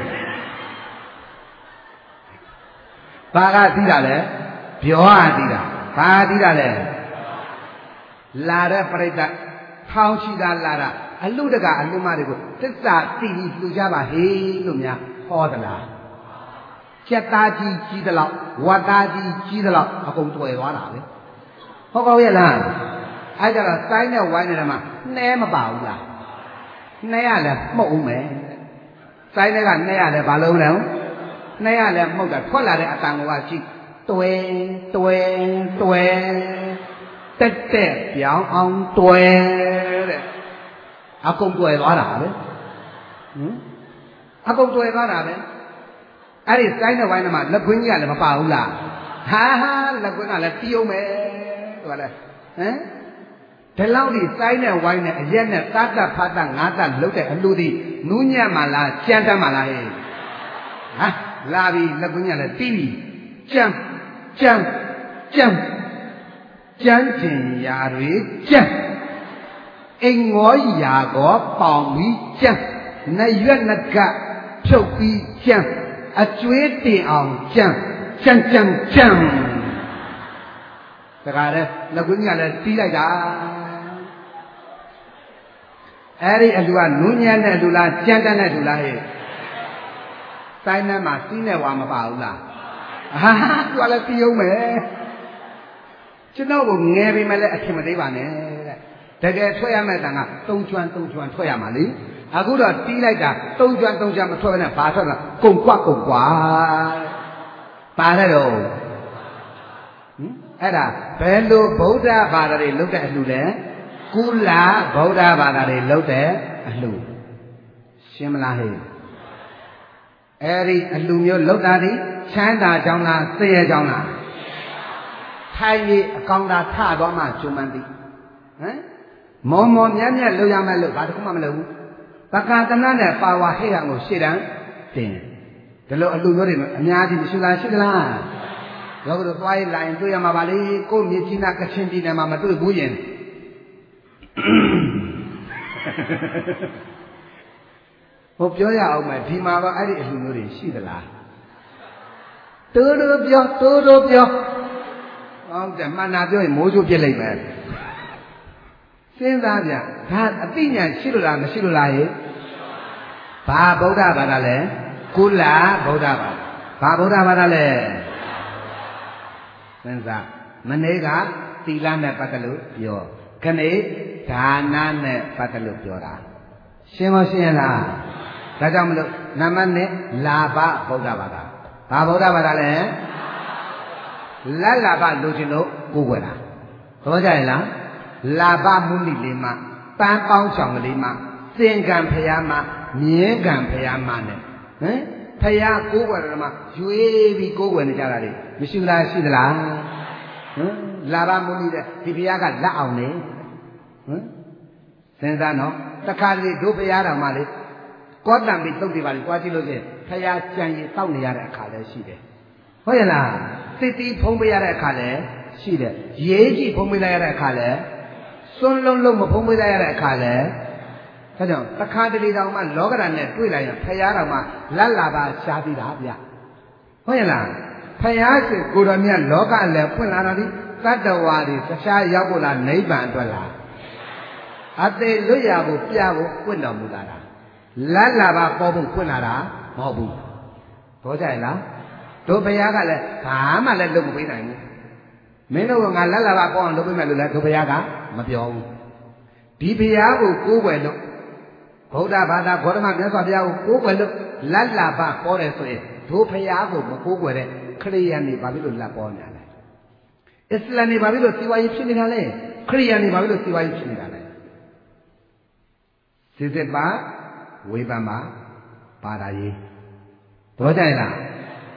ဘာကတီးတာလဲပြောကတီးတာဘာတီးတာလဲလာတဲ့ပြိတ္တထောင်းချီတာလာတာအလူတကအလူမတွေကိုသစ္စာသိပြီးလှူကြပါဟေးလို့များဟောသလားကျက်သားကြီးကြီးသလောက်ဝတ်သားကြီးကြီးသလောက်အကုန်တွေ့သွားတာပဲဟုတ်ကောရဲ့လားအဲကြတော့စိုင်းနဲ့ဝိုင်းနေတဲ့မှာနှဲမပါဘူးလားနှဲရလဲမှုတ်ဦးမယ်စိုင်းတွေကနှဲရလဲဘာလုံးလဲနှဲရလဲမှုတ်တာထွက်လာတဲ့အတန်ကကြည့်တွဲတွဲတွဲတက်တက်ပြောင်းအောင်တွဲတဲ့အကုန်တွဲသွားတာပဲဟင်အကုန်တွဲသွားတာပဲအဲ့ဒီစိုင်းတဲ့ဝိုင်းထဲမှာလက်ကွင်းကြီးကလည်းမပါဘူးလားဟာဟာလက်ကွင်းကလည်းတီးအောင်မယ်သူကလည်းဟမ်ဒီလောက်ဒီစိုင်းတဲ့ဝိုင်းနဲ့အရက်နဲ့သားတက်ဖတ်တက်ငါးတက်လုတ်တဲ့အလူဒီနူးညံ့မှလားကြမ်းတမ်းမှလားဟဲ့ဟာလာပြီလက်ကွင်းကြီးကလည်းတီးပြီကြမ်းကြမ်းကြမ်းကြမ်းကျင်ရာတွေကြမ်းအိမ်ငေါ်ရာကောပေါင်ပြီးကြမ်းနရွက်နကဖြုတ်ပြီးကြမ်းအကျွေးတင်အောင်ကြမ်းကြမ်းကြမ်းကြမ်းတခါလဲလက်ကွင်းကြီးကလည်းတီးလိုက်တာအဲ့ဒီအလူကနူးညံ့တဲ့လူလားကြမ်းတမ်းတဲ့လူလားဟဲ့တိုင်းထဲမှာစီးနေဝါမပါဘူးလားဟာသူကလည်းတီးအောင်မယ်ကျွန်တော်ကငယ်ပြီမဲ့လည်းအထင်မသေးပါနဲ့တဲ့တကယ်ထွက်ရမယ့်တန်ကသုံးချွမ်းသုံးချွမ်းထွက်ရမှာလေအခုတော့တီးလိုက်တာသုံးချွမ်းသုံးချွမ်းမထွက်ဘဲနဲ့ဘာထွက်လာကုံကွက်ကုံကွာပါတဲ့တော့ဟင်အဲ့ဒါဘယ်လိုဗုဒ္ဓဘာသာတွေလုပ်တဲ့အလှလဲကုလဗုဒ္ဓဘာသာတွေလုပ်တဲ့အလှရှင်းမလားဟဲ့အဲ့ဒီအလှမျိုးလုပ်တာဒီချမ်းသာကြောင်းလားဆင်းရဲကြောင်းလားထိုင်ပြီးအကောင်သာထသွားမှကျွမ်းမှန်းသိဟမ်မော်မော်မြတ်မြတ်လုပ်ရမယ်လို့ဘာတစ်ခုမှမလုပ်ဘူးပကတနာနဲ့ပါဝါဟိဟံကိုရှေ့တန်းတင်ဒီလိုအလူမျိုးတွေအများကြီးမရှိလားရှိသလားတော့တို့သွားရလိုက်တွေ့ရမှာပါလေကိုမြစ်ကြီးနာကချင်ပြည်နယ်မှာမတွေ့ဘူးရင်ဟိုပြောရအောင်မယ်ဒီမှာတော့အဲ့ဒီအလူမျိုးတွေရှိသလားတိုးတိုးပြောတိုးတိုးပြောဟုတ်တယ်မှန်တာပြောရင်မိုးချိုးပြစ်လိုက်မယ်စဉ်းစားကြဒါအသိဉာဏ်ရှိလို့လားမရှိလို့လားဟဲ့ဘာဗုဒ္ဓဘာသာလဲကုလဗုဒ္ဓဘာသာဘာဗုဒ္ဓဘာသာလဲစဉ်းစားမနေ့ကသီလနဲ့ပတ်သက်လို့ပြောခဏိဒါနနဲ့ပတ်သက်လို့ပြောတာရှင်းမရှင်းလားဒါကြောင့်မလို့နံပါတ်နှစ်လာဘဗုဒ္ဓဘာသာဘာဗုဒ္ဓဘာသာလဲလတ်လာဘလိုချင်လို့ကိုယ်ွယ်တာသဘောကျရင်လားလာဘမုနိလေးမှပန်းပေါင်းဆောင်ကလေးမှစင်ကံဖရာမှမြင်းကံဖရာမှနဲ့ဟမ်ဖရာကိုယ်ွယ်တယ်မှရွေးပြီးကိုယ်ွယ်နေကြတာလေမရှိလားရှိသလားဟမ်လာဘမုနိတဲ့ဒီဖရာကလက်အောင်နေဟမ်စဉ်းစားနော်တခါတလေတို့ဖရာတော်မှလေကောတံပြီးတုတ်တွေပါလေကြွားကြည့်လို့ချင်းဖရာကြံရည်တောက်နေရတဲ့အခါလည်းရှိတယ်ဟုတ်ရဲ့လားသစ်တီးဖုံးပေးရတဲ့အခါလည်းရှိတယ်ရေးကြည့်ဖုံးပေးလိုက်ရတဲ့အခါလည်းစွန်းလုံးလုံးမဖုံးပေးလိုက်ရတဲ့အခါလည်းဒါကြောင့်တခါတလေတောင်မှလောကဓာတ်နဲ့တွေ့လိုက်ရင်ဖရာတော်မှလက်လာပါရှားပြီးတာဗျဟုတ်ရဲ့လားဖရာရှင်ကိုတော်မြတ်လောကလည်းဖွင့်လာတာဒီတတ္တဝါတွေတခြားရောက်ဖို့လားနိဗ္ဗာန်အတွက်လားအသေးလွတ်ရဖို့ပြဖို့ပွင့်တော်မူလာတာလက်လာပါပေါ်ဖို့ဖွင့်လာတာမဟုတ်ဘူးတော့ကြရဲ့လားတို့ဘုရားကလည်းဘာမှလည်းလုပ်မပေးနိုင်ဘူးမင်းတို့ကငါလက်လာပါပေါ်အောင်လုပ်ပေးမယ်လို့လည်းတို့ဘုရားကမပြောဘူးဒီဘုရားကိုကိုးကွယ်လို့ဗုဒ္ဓဘာသာဂေါတမမြတ်စွာဘုရားကိုကိုးကွယ်လို့လက်လာပါပေါ်တယ်ဆိုရင်တို့ဘုရားကိုမကိုးကွယ်တဲ့ခရိယာန်တွေဘာဖြစ်လို့လက်ပေါ်နေတာလဲအစ္စလာမ်တွေဘာဖြစ်လို့စီဝါရေးဖြစ်နေတာလဲခရိယာန်တွေဘာဖြစ်လို့စီဝါရေးဖြစ်နေတာလဲစစ်စစ်ပါဝေဖန်ပါပါတာရေးတော့ကြရလား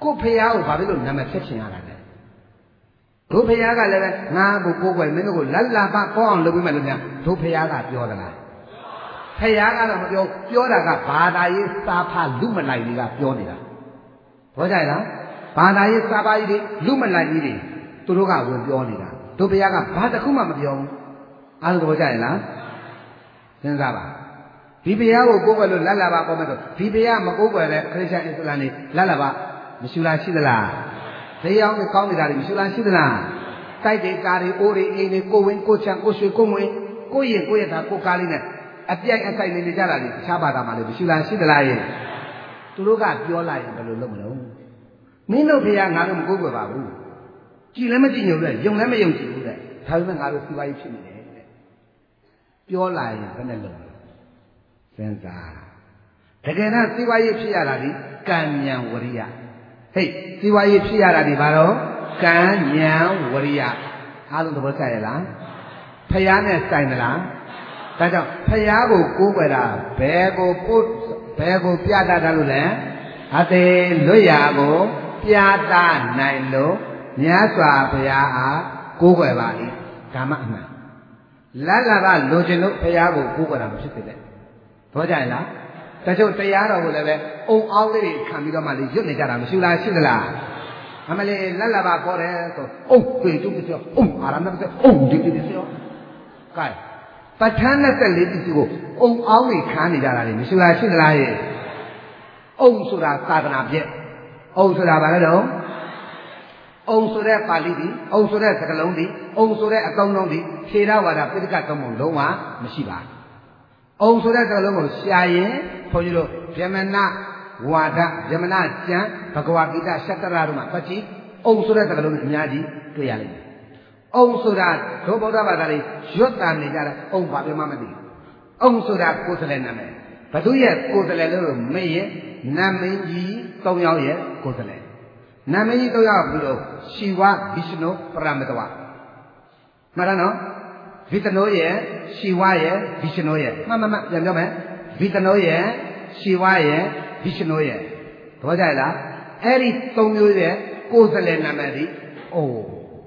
ကိုဖရာကိုဘာဖြစ်လို့နာမည်ဆက်ချင်ရတာလဲတို့ဖရာကလည်းပဲငါကိုကိုယ်ွယ်မင်းတို့ကိုလက်လာပကောင်းအောင်လုပ်ပေးမယ်လို့များတို့ဖရာကပြောသလားဖရာကတော့မပြောပြောတာကဘာသာရေးစာဖလူမလိုက်တွေကပြောနေတာဘောကြရလားဘာသာရေးစာပါကြီးတွေလူမလိုက်ကြီးတွေသူတို့ကဝင်ပြောနေတာတို့ဘုရားကဘာတစ်ခုမှမပြောဘူးအားလုံးဘောကြရလားစဉ်းစားပါဒီဘုရားကိုကိုးကွယ်လို့လက်လာပါပေါ်မဲ့တော့ဒီဘုရားမကိုးကွယ်တဲ့ခရစ်ယာန်အစ္စလာမ်တွေလက်လာပါမရှိလားရှိသလားတရားအောင်ကောင်းနေတာတွေမရှိလားရှိသလားတိုက်တွေကားတွေအိုးတွေအိမ်တွေကိုဝင်ကိုချံကိုရွှေကိုငွေကိုရင်ကိုရတာကိုကားလေးနဲ့အပြိုင်အဆိုင်နေကြတာလေတခြားဘာသာမှလည်းမရှိလားရှိသလားရဲ့သူတို့ကပြောလိုက်ရင်ဘယ်လိုလုပ်မလို့မင်းတို့ဖေကငါတို့မကိုးကွယ်ပါဘူးကြည်လည်းမကြည်ညိုတဲ့ယုံလည်းမယုံကြည်ဘူးတဲ့ဒါပေမဲ့ငါတို့စီးပွားရေးဖြစ်နေတယ်တဲ့ပြောလိုက်ရင်ဘယ်နဲ့လုပ်လဲစဉ်းစားတကယ်တော့စီးပွားရေးဖြစ်ရတာဒီကံဉာဏ်ဝရိယဟေ့စီးပွားရေးဖြစ်ရတာဒီဘာတော့ကံဉာဏ်ဝရိယအားလုံးသဘောကျရလားဖယားနဲ့ဆိုင်သလားဒါကြောင့်ဖယားကိုကိုးကွယ်တာဘယ်ကိုပို့ဘယ်ကိုပြတတ်တယ်လို့လဲအသေးလွတ်ရာကိုပြတနိုင်လို့မြတ်စွာဘုရားအားကိုးကွယ်ပါလိဓမ္မအမှန်လက်လာကလိုချင်လို့ဘုရားကိုကိုးကွယ်တာမဖြစ်သေးနဲ့ဘောကြရင်လားတချို့တရားတော်ကိုလည်းပဲအုံအောင်လေးတွေခံပြီးတော့မှလေရွတ်နေကြတာမရှိလားရှိသလားအမလေးလက်လာပါခေါ်တယ်ဆိုအုံပေတုပကျောအုံအာရမပကျောအုံဒီဒီပြောကဲပဋ္ဌာန်းနဲ့သက်လေးပစ္စည်းကိုအုံအောင်တွေခံနေကြတာလေမရှိလားရှိသလားရဲ့အုံဆိုတာသာသနာပြည့်အုံဆိုတာဘာလဲတော့အုံဆိုတဲ့ပါဠိဒီအုံဆိုတဲ့စကားလုံးဒီအုံဆိုတဲ့အကောင်းလုံးဒီခြေရဝါဒပိဋကသုံးပုံလုံးဝမရှိပါအုံဆိုတဲ့စကားလုံးကိုရှာရင်ဘုန်းကြီးတို့ဗြဟ္မဏဝါဒဗြဟ္မဏကျမ်းဘဂဝါဂီတရှတ္တရတို့မှာပတ်ကြည့်အုံဆိုတဲ့စကားလုံးတွေအများကြီးတွေ့ရလိမ့်မယ်အုံဆိုတာဒုဗုဒ္ဓဘာသာတွေရွတ်တာနေကြတယ်အုံဘာပြောမှမသိဘူးအုံဆိုတာကိုယ်စလဲနာမည်ဘသူရဲ့ကိုယ်စလဲလို့မေ့ရင်နာမည်ကြီးသုံးယောက်ရဲ့ကိုယ်စလဲနာမည်ကြီးသုံးယောက်ပြီးတော့ရှိဝဗိရှနုပရမတဝမှန်တယ်နော်ဗိတနောရဲ့ရှိဝရဲ့ဗိရှနုရဲ့မှန်မှန်မှန်ပြန်ပြောမယ်ဗိတနောရဲ့ရှိဝရဲ့ဗိရှနုရဲ့သဘောကျလားအဲ့ဒီသုံးမျိုးရဲ့ကိုယ်စလဲနာမည်ဒီအိုး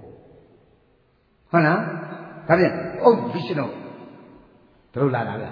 ဟုတ်လားဒါပြန်အုတ်ဗိရှနုတို့လာတာဗျ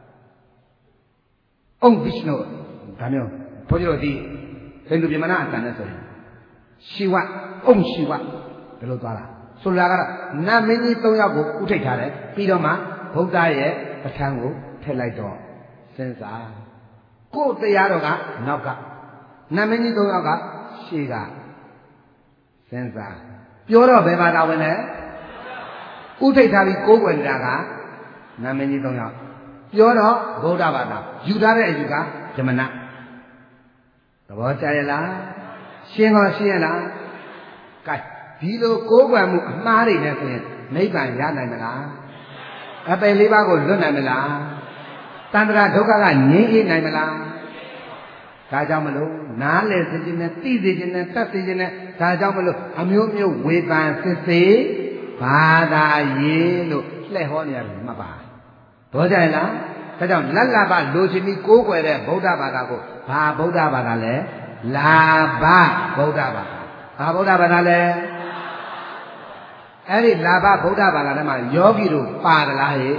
အုတ်ဗိရှနုဒါမျိုးဘုန်းကြီးတို့ဒီဟိန္ဒူပြည်မနာအတန်နဲ့ဆိုရင်ရှိဝအုံရှိဝဘယ်လိုသွားတာဆိုလာကတော့နာမင်းကြီး၃ယောက်ကိုဥထိတ်ထားတယ်ပြီးတော့မှဗုဒ္ဓရဲ့ပဋ္ဌာန်းကိုထည့်လိုက်တော့စဉ်းစားကိုယ်တရားတော်ကနောက်ကနာမင်းကြီး၃ယောက်ကရှေ့ကစဉ်းစားပြောတော့ဘယ်ဘာသာဝင်လဲဥထိတ်ထားပြီးကိုးကွယ်နေတာကနာမည်ကြီး၃ယောက်ပြောတော့ဗုဒ္ဓဘာသာယူထားတဲ့အယူကဇမနသဘောကျရဲ့လားရှင်းကောရှင်းရလားကဲဒီလိုကိုးကွယ်မှုအမှားတွေနဲ့ဆိုရင်နိဗ္ဗာန်ရနိုင်မလားအပယ်လေးပါးကိုလွတ်နိုင်မလားတဏ္ဍာဒုက္ခကငြိမ်းအေးနိုင်မလားဒါကြောင့်မလို့နားလည်စေခြင်းနဲ့သိစေခြင်းနဲ့တတ်စေခြင်းနဲ့ဒါကြောင့်မလို့အမျိုးမျိုးဝေဖန်စစ်စေဘာသာရေးလို့လှည့်ဟောနေရတယ်မှတ်ပါတော့ကြရင်လားဒါကြောင့်လက်လာဘလိုချင်ပြီးကိုးကွယ်တဲ့ဗုဒ္ဓဘာသာကိုဘာဗုဒ္ဓဘာသာလဲလာဘဗုဒ္ဓဘာသာဘာဗုဒ္ဓဘာသာလဲအဲ့ဒီလာဘဗုဒ္ဓဘာသာထဲမှာယောဂီတို့ပါသလားဟေ့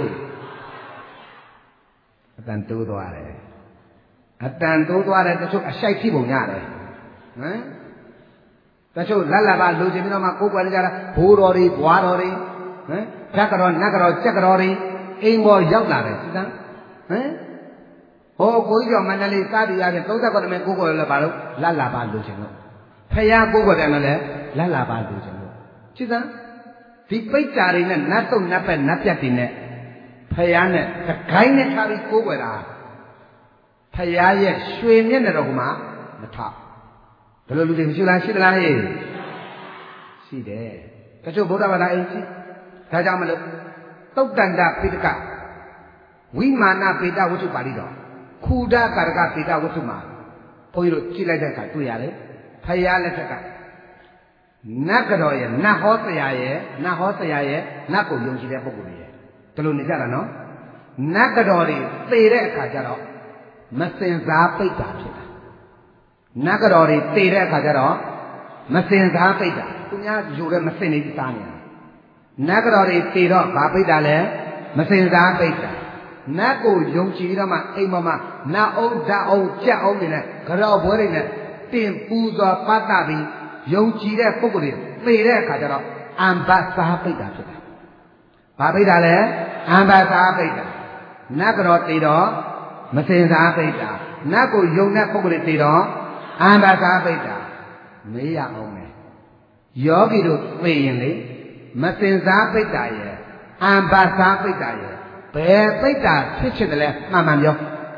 အတန်တိုးသွားတယ်အတန်တိုးသွားတယ်တချို့အရှိုက်ထိပုံရတယ်ဟမ်တချို့လက်လာပါလိုချင်ပြီးတော့မှကိုယ်ကွယ်ကြတာဘိုးတော်တွေဘွားတော်တွေဟမ်ဓာတ်ကြောနတ်ကြောကြက်ကြောတွေအိမ်ပေါ်ရောက်လာတယ်စမ်းဟမ်ဟောကိုကြီးကျော်မန္တလေးစားပြီးရတယ်သုံးဆက်ကွက်တမဲကိုယ်ကွယ်လည်းပါလို့လက်လာပါလိုချင်လို့ဖယားကိုယ်ကွယ်တယ်လည်းလက်လာပါလိုချင်လို့ချစ်စမ်းဒီပိတ်တာတွေနဲ့နတ်တုတ်နတ်ပဲနတ်ပြတ်တွေနဲ့ဖယားနဲ့တကိုင်းနဲ့ထားပြီးကိုယ်ကွယ်တာဖယားရဲ့ရွှေမျက်နှာတော်ကမှမထဘယ်လိုလူတွေမရှိလားရှိသလားဟဲ့ရှိတယ်တချို့ဗုဒ္ဓဘာသာအိမ်ရှိဒါကြောင့်မလို့သုတ်တန္တပိဋကဝိမာနပေတဝတ္ထုပါဠိတော်ခူဒကာရကပေတဝတ္ထုမှာဘုန်းကြီးတို့ကြည့်လိုက်တဲ့အခါတွေ့ရတယ်ဖယားလက်ထက်ကနတ်ကတော်ရဲ့နတ်ဟောဆရာရဲ့နတ်ဟောဆရာရဲ့နတ်ကိုယုံကြည်တဲ့ပုဂ္ဂိုလ်တွေရဲ့ဒီလိုနေကြတာနော်နတ်ကတော်တွေသေတဲ့အခါကျတော့မစင်စားပိတ်တာဖြစ်တာနဂတော်တွေတည်တဲ့အခါကျတော့မစင်စားပိတ်တာသူများယူတဲ့မစင်နေပြီးစားနေတာနဂတော်တွေတည်တော့ဗာပိတ်တာလဲမစင်စားပိတ်တာနတ်ကိုယုံကြည်တော့မှအိမ်မမှာနတ်အောင်ဓာတ်အောင်ကြက်အောင်တွေနဲ့ကြောက်ပွဲတွေနဲ့တင်ပူစွာပတ်တာပြီးယုံကြည်တဲ့ပုဂ္ဂိုလ်တွေတည်တဲ့အခါကျတော့အံပတ်စားပိတ်တာဖြစ်တယ်ဗာပိတ်တာလဲအံပတ်စားပိတ်တာနတ်ကြောတည်တော့မစင်စားပိတ်တာနတ်ကိုယုံတဲ့ပုဂ္ဂိုလ်တွေတည်တော့အံပတ်စားပိတ်တာမေးရအောင်မယ်ယောဂီတို့သိရင်လေမစင်စားပိတ်တာရဲ့အံပတ်စားပိတ်တာရဲ့ဘယ်ပိတ်တာဖြစ်ချင်တယ်လဲမှန်မှန်ပြော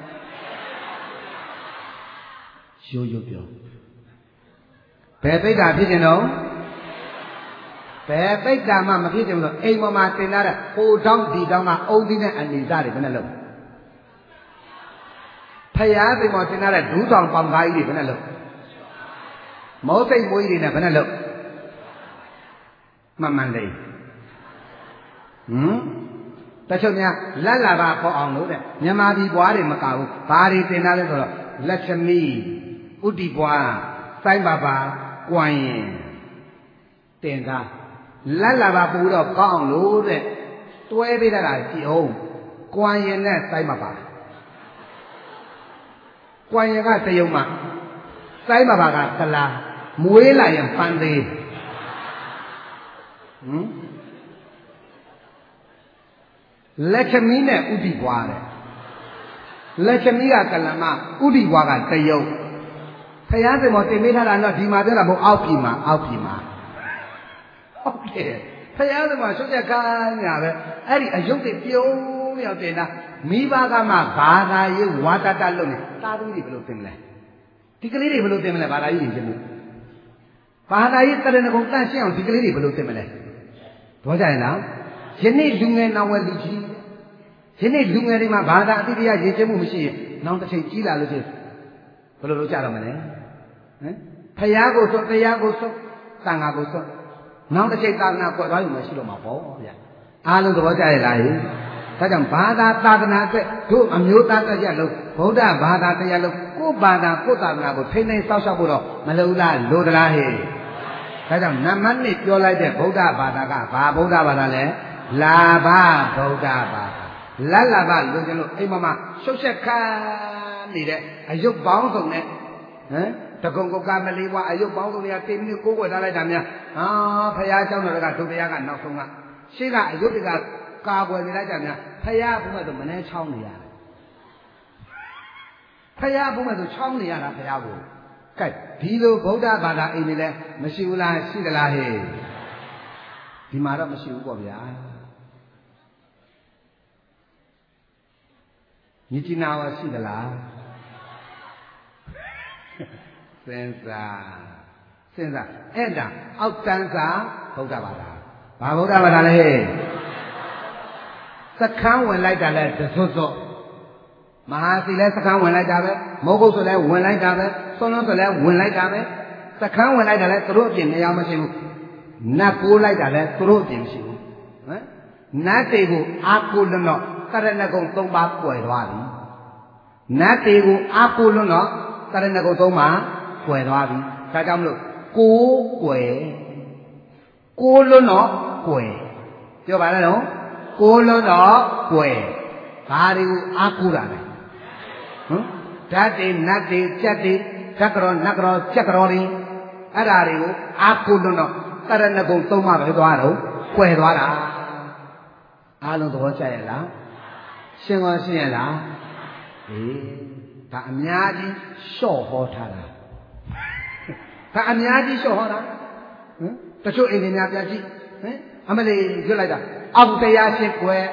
ရိုးရိုးပြောဘယ်ပိတ်တာဖြစ်ချင်တော့ဘယ်ပိတ်တာမှမဖြစ်ချင်ဘူးဆိုအိမ်ပေါ်မှာတင်လာတဲ့ဟိုတောင်းဒီတောင်းကအုံးသီးနဲ့အနေစားတွေဘယ်နဲ့လုပ်ဖယားသိမောတင်လာတဲ့ဒူးဆောင်ပေါင်ကားကြီးတွေဘယ်နဲ့လုပ်မောစိတ်မွေးတွေနဲ့ဘယ်နဲ့လုပ်မှန်မှန်လေးဟမ်တချို့များလက်လာပါပေါ်အောင်လို့တဲ့မြန်မာပြည်ပွားတွေမကဘူးဘာတွေတင်လာလဲဆိုတော့လက်ချမီဥတီပွားစိုင်းပါပါကွမ်ရင်တင်သားလက်လာပါပူတော့ကောင်းလို့တဲ့တွဲပေးတာကြည့်အောင်ကွမ်ရင်နဲ့စိုင်းပါပါကွမ်ရင်ကတရုံမှစိုင်းပါပါကကလာမွေးလာရင်ပန်းသေးဟမ်လက်ချမီနဲ့ဥတီပွားတဲ့လက်ချမီကကလမဥတီပွားကတရုတ်ဖယားစင်မောတင်ပေးထားတာတော့ဒီမှာပြောတာမဟုတ်အောက်ပြည်မှာအောက်ပြည်မှာဟုတ်တယ်ဖယားစင်မောရှုပ်ချက်ကားညာပဲအဲ့ဒီအယုတ်တွေပြုံးရောက်တင်တာမိဘကမှဘာသာရေးဝါတတလုပ်နေတာသမီးတွေဘယ်လိုတင်မလဲဒီကလေးတွေဘယ်လိုတင်မလဲဘာသာရေးတွေတင်လို့ဘာသာရေးတရဏဂုံတန့်ရှင်းအောင်ဒီကလေးတွေဘယ်လိုတင်မလဲတော့ကြရင်လားယနေ့လူငယ်နောင်ဝဲလူကြီးယနေ့လူငယ်တွေမှာဘာသာအတိအကျရည်ကျမှုမရှိရင်နောက်တစ်ချိန်ကြီးလာလို့ချင်းဘယ်လိုလုပ်ကြတော့မလဲဟမ်ဖယားကိုဆိုတရားကိုဆိုတန်ခါကိုဆိုနောက်တစ်ချိန်သာသနာကွယ်သွားယူမှရှိတော့မှာပေါ့ဗျာအားလုံးသဘောကျရလားဟင်ဒါကြောင့်ဘာသာသာသနာအတွက်တို့အမျိုးသားတရားလုံးဗုဒ္ဓဘာသာတရားလုံးကိုယ်ဘာသာကိုယ်သာသနာကိုထိန်းသိမ်းစောင့်ရှောက်ဖို့တော့မလိုလားလိုသလားဟဲ့ဒါကြောင့်နံပါတ်နှစ်ပြောလိုက်တဲ့ဗုဒ္ဓဘာသာကဘာဗုဒ္ဓဘာသာလဲလာဘဗုဒ္ဓဘာသာလတ်လာဘလွန်ကျင်လို့အိမ်မမှာရှုပ်ဆက်ခါနေတဲ့အယုတ်ပေါင်းစုံနဲ့ဟမ်တကုံကုတ်ကမလေးဘွားအယုတ်ပေါင်းစုံတွေကတိမိနစ်ကိုးကွယ်ထားလိုက်တာများဟာဖယားเจ้าတော်ကဒုတရားကနောက်ဆုံးကရှေ့ကအယုတ်တွေကကာကွယ်နေလိုက်ကြများဖယားဘုမဲ့ဆိုမနှဲချောင်းနေရတယ်ဖယားဘုမဲ့ဆိုချောင်းနေရတာဖယားဘုကဲဒီလိုဗုဒ္ဓဘာသာအိမ်တွေလည်းမရှိဘူးလားရှိသလားဟဲ့ဒီမှာတော့မရှိဘူးပေါ့ဗျာမြစ်ကြီးနားရောရှိသလားစဉ်းစားစဉ်းစားအဲ့ဒါအောက်တန်းစာဗုဒ္ဓဘာသာဘာဗုဒ္ဓဘာသာလဲစခန်းဝင်လိုက်တာလဲတစွတ်စွတ်မဟာစီလဲစခန်းဝင်လိုက်တာပဲမောဂုတ်ဆိုလဲဝင်လိုက်တာပဲဆွန်းလုံးဆိုလဲဝင်လိုက်တာပဲစခန်းဝင်လိုက်တာလဲသူတို့အပြင်နေရာမရှိဘူးနတ်ကိုလိုက်တာလဲသူတို့အပြင်မရှိဘူးဟမ်နတ်တွေကိုအာကိုလွန်းတော့တရဏဂုံသုံးပါးကွယ်သွားပြီနတ်တွေကိုအာကိုလွန်းတော့တရဏဂုံသုံးပါးကွယ်သွားပြီဒါကြောင့်မလို့ကိုးကွယ်ကိုးလွန်းတော့ကွယ်ပြောပါလားနော်ကိုးလွန်းတော့ကွယ်ဘာတွေကိုအာကိုတာလဲဟမ်ဓာတ်တွေနတ်တွေကြက်တွေဓာတ်ကြောနတ်ကြောကြက်ကြောတွေအဲ့ဓာတွေကိုအာကိုလွန်းတော့တရဏဂုံသုံးပါးပဲသွားတော့ကွယ်သွားတာအားလုံးသဘောကျရဲ့လားရှင်းကောရှင်းရဲ့လားအေးဒါအများကြီးလျှော့ဟောထားတာဒါအများကြီးလျှော့ဟောတာဟမ်တချို့အိမ်တွေများပြကြည့်ဟမ်အမလေးရွတ်လိုက်တာအောက်တရားရှိကွယ်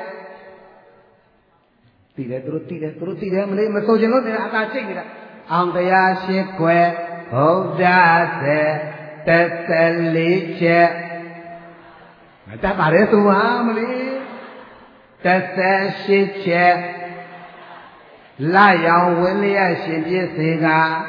တည်တယ်သူတို့တည်တယ်သူတို့တည်တယ်မလေးမဆိုချင်လို့နေတာအသာချိန်နေတာအောက်တရားရှိကွယ်ဘုရားစေတသက်လေးချက်မတတ်ပါလေသူဟာမလေးတသက်ရှိချက်လာရောင်ဝင်းလျက်ရှင်ပြည့်စေက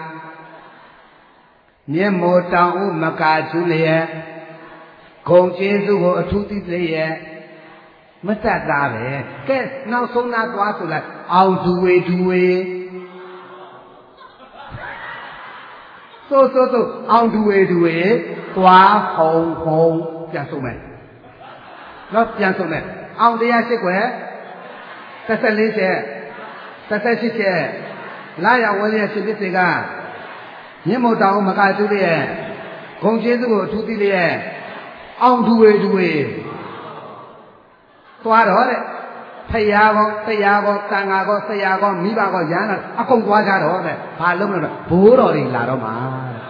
မြင့်မိုးတောင်ဥမကာကျူးလျက်ဂုံကျေးဇူးကိုအထူးသိလျက်မတတ်တာပဲကဲနောက်ဆုံးနာသွားဆိုလိုက်အောင်ဒူဝေဒူဝေဆိုဆိုဆိုအောင်ဒူဝေဒူဝေသွားဟုံဟုံပြန်ဆုံးမယ်နော်ပြန်ဆုံးမယ်အောင်တရားရှိကွယ်တစ်ဆက်လေးချက်တစ်ဆက်ရှိချက်လာရဝဲရဲ့ရှင်ပစ္စေကမြင့်မို့တောင်မကသူလေးရဲ့ဂုံကျေးဇူးကိုအထူးသိလေးရဲ့အောင်ဒူဝေဒူဝေသွားတော့တဲ့ဖယားကောတရားကောတန်ဃာကောဆရာကောမိဘကောရဟန်းတော်အကုန်သွားကြတော့တဲ့ဘာလုံးလို့တော့ဘိုးတော်တွေလာတော့မှာ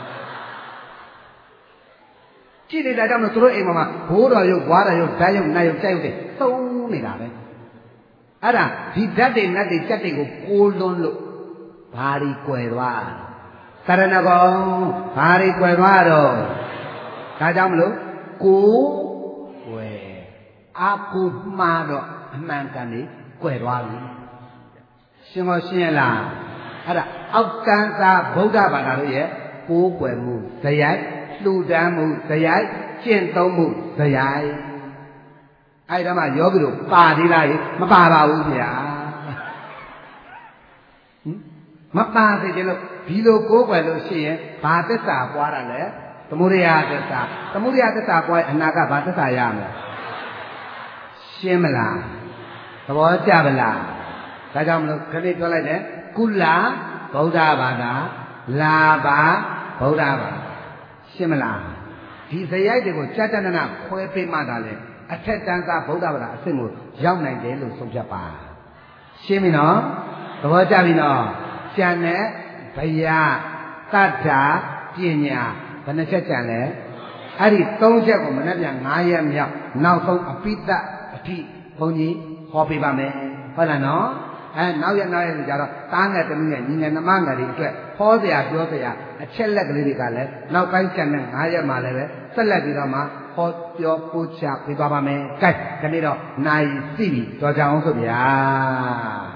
ကြည့်နေတာကြောင့်လို့သူတို့အိမ်မှာဘိုးတော်ရုပ်ဘွားတော်ရုပ်ဓာတ်ရုပ်နတ်ရုပ်ကြက်ရုပ်တွေသုံးနေတာပဲအဲ့ဒါဒီဓာတ်တွေနတ်တွေကြက်တွေကိုကိုလွန်းလို့ဘာတွေကွယ်သွားသရဏဂေါဘာတွေကွယ်သွားတော့ဒါကြောင့်မလို့ကိုကွယ်အာကိုမှားတော့အမှန်ကန်လေးကွယ်သွားပြီရှင်မောရှင်းရလားအဲ့ဒါအောက်ကံသာဗုဒ္ဓဘာသာတို့ရဲ့ကိုးကွယ်မှုဇယိုက်လှူဒန်းမှုဇယိုက်ကျင့်သုံးမှုဇယိုက်အဲ့ဒါမှယောဂီတို့ပါသေးလားမပါပါဘူးဗျာဟင်မပါသေးတယ်လို့ဒီလိုကိုးကွယ်လို့ရှိရင်ဘာသစ္စာပွားတာလဲသမုဒယသစ္စာသမုဒယသစ္စာပွားရင်အနာကဘာသစ္စာရမလဲရှင်းမလားသဘောကျပါလားဒါကြောင့်မလို့ခဏပြောလိုက်တယ်ကုလဗုဒ္ဓဘာသာလာပါဗုဒ္ဓဘာသာရှင်းမလားဒီဇယိုက်တွေကိုကြာတနနာခွဲပေးမှသာလေအထက်တန်းသားဗုဒ္ဓဘာသာအဆင့်ကိုရောက်နိုင်တယ်လို့ဆုံးဖြတ်ပါရှင်းပြီနော်သဘောကျပြီနော်ကျန်တဲ့ဘယတတ္တာပညာဘယ်နှချက်ကျန်လဲအဲ့ဒီသုံးချက်ကိုမနေ့ပြန်၅ရက်မြောက်နောက်ဆုံးအပိတ္တအထိဘုန်းကြီးဟောပေးပါမယ်ဟုတ်လားနော်အဲနောက်ရနောက်ရကြတော့တားငယ်တမီးငယ်ညီငယ်နှမငယ်တွေအတွက်ဟောစရာပြောစရာအချက်လက်ကလေးတွေကလည်းနောက်ပိုင်းကျန်တဲ့၅ရက်မှလည်းပဲဆက်လက်ပြီးတော့မှဟောပြောပို့ချပေးသွားပါမယ်။ကဲဒီနေ့တော့နိုင်စီပြီတော်ကြအောင်ဆိုဗျာ။